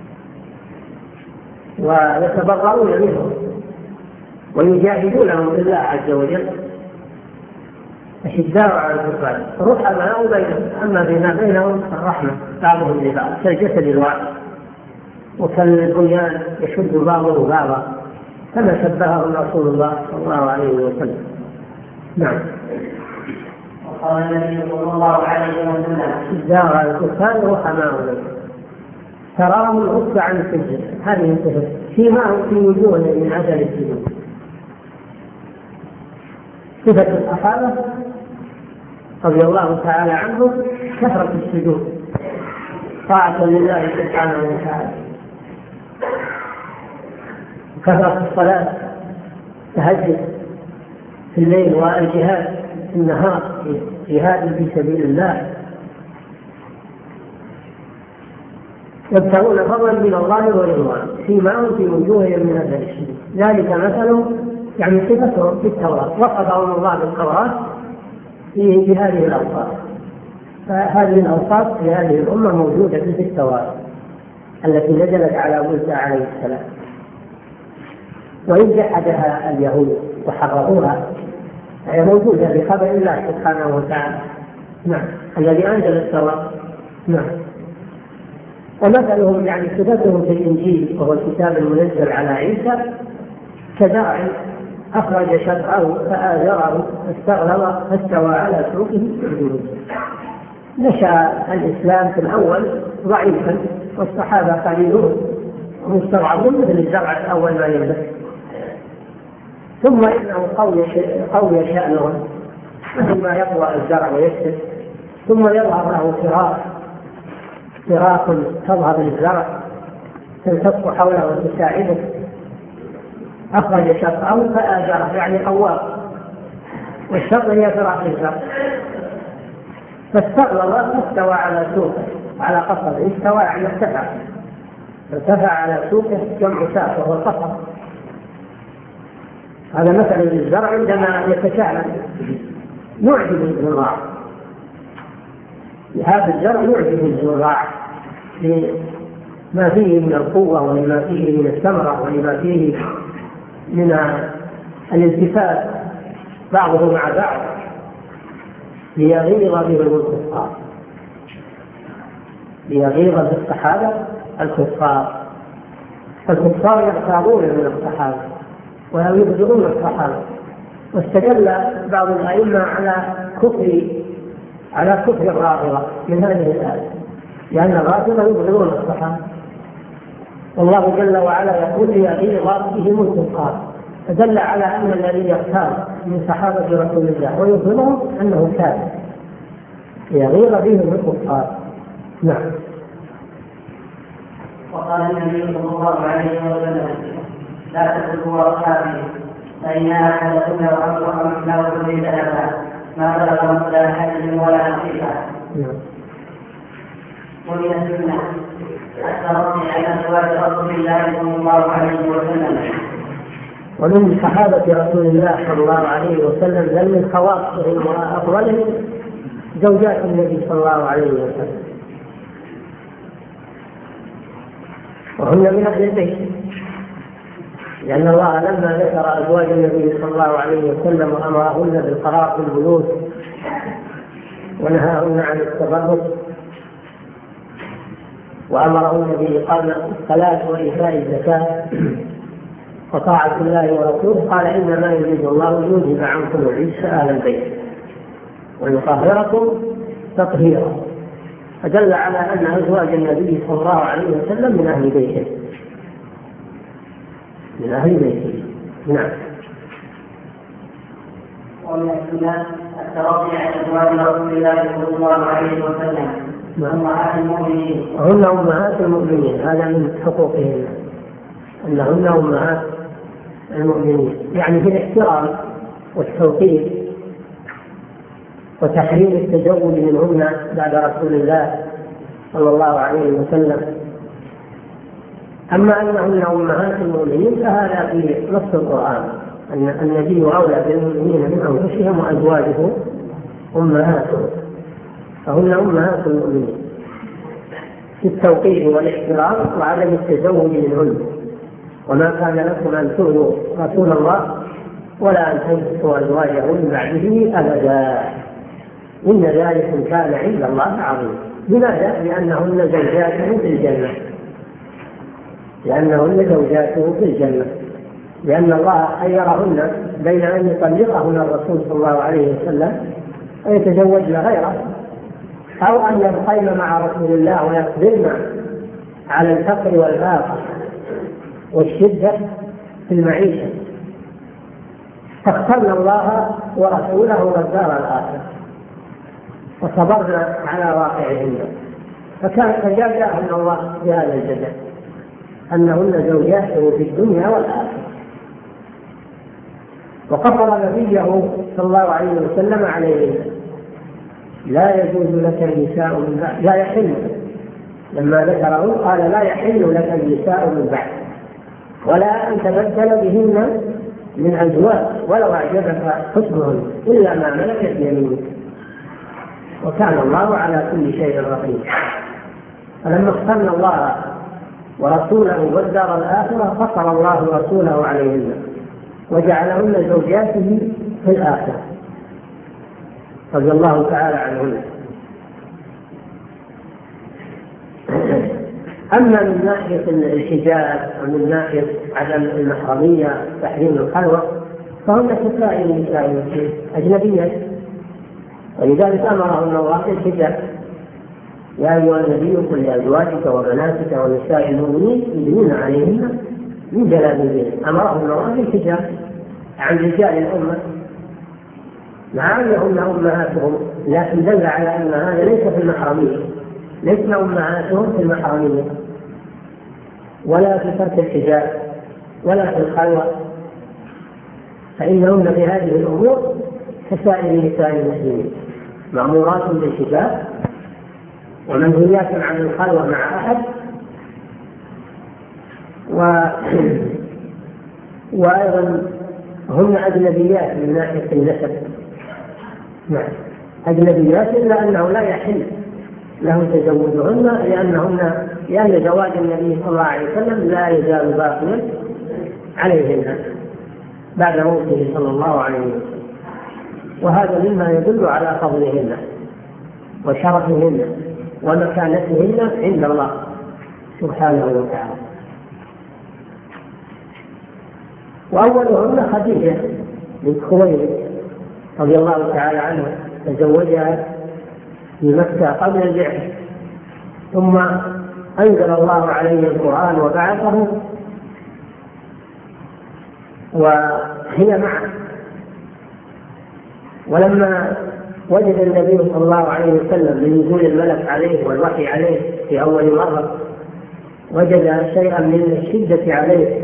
ويتبرؤون منهم ويجاهدونهم بالله عز وجل. أشداء على الكفار رحماء بينهم، أما بما بينهم الرحمة بعضهم لبعض كالجسد الواحد وكالبنيان يشد بعضه بعضا كما شبهه رسول الله صلى الله عليه وسلم. نعم. وقال النبي صلى الله عليه وسلم: أشداء على الكفار رحماء بينهم تراهم ركعا سجدا. هذه صفة فيما في وجوه من عدل السجود. صفة الصحابة رضي الله تعالى عنهم كثرة السجود طاعة لله سبحانه وتعالى، كثرة الصلاة، تهجد في الليل والجهاد في النهار، جهاد في سبيل الله، يبتغون فضلا من الله ورضوانه فيما هم في وجوههم من اثر السجود. ذلك مثلهم يعني صفتهم في التوراة، وصفهم الله بالتوراة في هذه الأوصاف. فهذه الأوصاف في هذه الأمة موجودة في التوراة التي نزلت على موسى عليه السلام، وإن جحدها اليهود وحرفوها هي موجودة بخبر الله سبحانه وتعالى. نعم. الذي أنزل التوراة. نعم. ومثلهم يعني صفتهم في الإنجيل وهو الكتاب المنزل على عيسى كزرع أخرج شطأه فآزره فاستغلظ فاستوى على سوقه يعجب. نشأ الإسلام في الأول ضعيفا والصحابة قليلون ومستضعفون مثل الزرع الأول ما ينبت، ثم إنه قوي قوي شأنه ثم يقوى الزرع ويكسر، ثم يظهر له فراق فراق تظهر للزرع تلتصق حوله وتساعده. أخرج شطأه فآزره يعني قواه، والشط هي فراق الزرع، فاستغلظ فاستوى على سوقه على قصبه. استوى يعني ارتفع، ارتفع على سوقه جمع ساق وهو القصب. هذا مثل للزرع عندما يتشعب يعجب الزراع. هذا الزرع يعجب الزراع لما فيه من القوة ولما فيه من الثمرة ولما فيه من الالتفات بعضه مع بعض ليغيظ بهم الكفار، ليغيظ بالصحابة الكفار. الكفار يغتابون من الصحابة ويبغضون الصحابة، واستدل بعض الأئمة على كفر على كفر الرافضة من هذه الآية، لأن الرافضة يبغضون الصحابة، والله جل وعلا يقول ليغيظ بهم الكفار، فدل على أن الذي يختار من صحابة رسول الله ويبغضهم أنه كافر، يغيظ بهم الكفار. نعم. وقال النبي صلى الله عليه وسلم: لا تسبوا أصحابي فإن أحدكم لو أنفق مثل كل ثلاثة ما بلغ مدى أحدهم ولا نصيبا. ومن السنة الترضي على أزواج رسول الله صلى الله عليه وسلم. ومن صحابة رسول الله صلى الله عليه وسلم بل من خواصهم وأفضلهم زوجات النبي صلى الله عليه وسلم، وهن من أهل البيت، لأن الله لما ذكر أزواج النبي صلى الله عليه وسلم وأمرهن بالقرار في البيوت ونهاهن عن التبرج وأمرهن بإقامة الصلاة وإيتاء الزكاة وطاعة الله ورسوله، قال: إنما يريد الله ليذهب عنكم الرجس أهل البيت ويطهركم تطهيرا، فدل على أن أزواج النبي صلى الله عليه وسلم من أهل بيته من أهل بيته. نعم. ومن السنة الترضي على أزواج رسول الله صلى الله عليه وسلم أمهات المؤمنين. هن أمهات المؤمنين، هذا من حقوقهن أنهن أمهات المؤمنين، يعني في الاحترام والتوقير وتحريم التزوج منهن بعد رسول الله صلى الله عليه وسلم. أما أنهن أمهات المؤمنين فهذا في نص القرآن، أن النبي أولى بالمؤمنين من أنفسهم وأزواجه أمهاتهم، فهن أمهات المؤمنين في التوقير والاحترام وعدم التزوج منهن. وما كان لكم أن تؤذوا رسول الله ولا أن تنكحوا أزواجه من بعده أبدا، إن ذلك كان عند الله عظيما. لماذا؟ لأنهن زوجاته في الجنة لأنهن زوجاته في الجنة لأن الله خيرهن بين أن يطلقهن الرسول صلى الله عليه وسلم ويتزوجن غيره، أو أن يبقين مع رسول الله ويقدرن على الفقر والفاقة والشدة في المعيشة، فاخترنا الله ورسوله والدار الآخرة وصبرنا على واقعهن، فكان فجاءهن الله بهذا الجزاء أنهن زوجاته في الدنيا والآخرة. وقصر نبيه صلى الله عليه وسلم عليه: لا يجوز لك النساء من بعد، لا يحل، لما ذكره قال: لا يحل لك النساء من بعد ولا أن تبدل بهن من أزواج ولو أعجبك حسنهن إلا ما ملكت يمينك، وكان الله على كل شيء رقيب. فلما اخترنا الله ورسوله والدار الآخرة فصل الله رسوله عليهن وجعلهن زوجاته في الآخرة رضي الله تعالى عنهن. أما من ناحية الحجاب ومن ناحية عدم المحرمية تحريم الخلوة فهن كسائر النساء أجنبيات، ولذلك أمرهن الله بالحجاب: يا أيها النبي قل لأزواجك وبناتك ونساء المؤمنين يدنين عليهن من جلابيبهن. أمرهن الله بالحجاب عن رجال الأمة مع أنهن أمهاتهم، لكن دل على أن هذا ليس في المحرمية، ليس أمهاتهم في المحرمية ولا في ترك الحجاب ولا في الخلوة، فإنهن بهذه الأمور كسائر نساء المسلمين، مأمورات بالحجاب ومنهيات عن الخلوة مع أحد، و... وأيضا هن أجنبيات من ناحية النسب، نعم أجنبيات، إلا أنه لا يحل لهم تزوجهن لأنهن لأن زواج النبي صلى الله عليه وسلم لا يزال باقيا عليهن بعد موته صلى الله عليه وسلم، وهذا مما يدل على فضلهن وشرفهن ومكانتهن عند الله سبحانه وتعالى. وأولهن خديجة بنت خويلد رضي الله تعالى عنها، تزوجها في مكة قبل البعثة، ثم أنزل الله عليه القرآن وبعثه وهي معه. ولما وجد النبي صلى الله عليه وسلم بنزول الملك عليه والوحي عليه في أول مرة وجد شيئا من الشدة عليه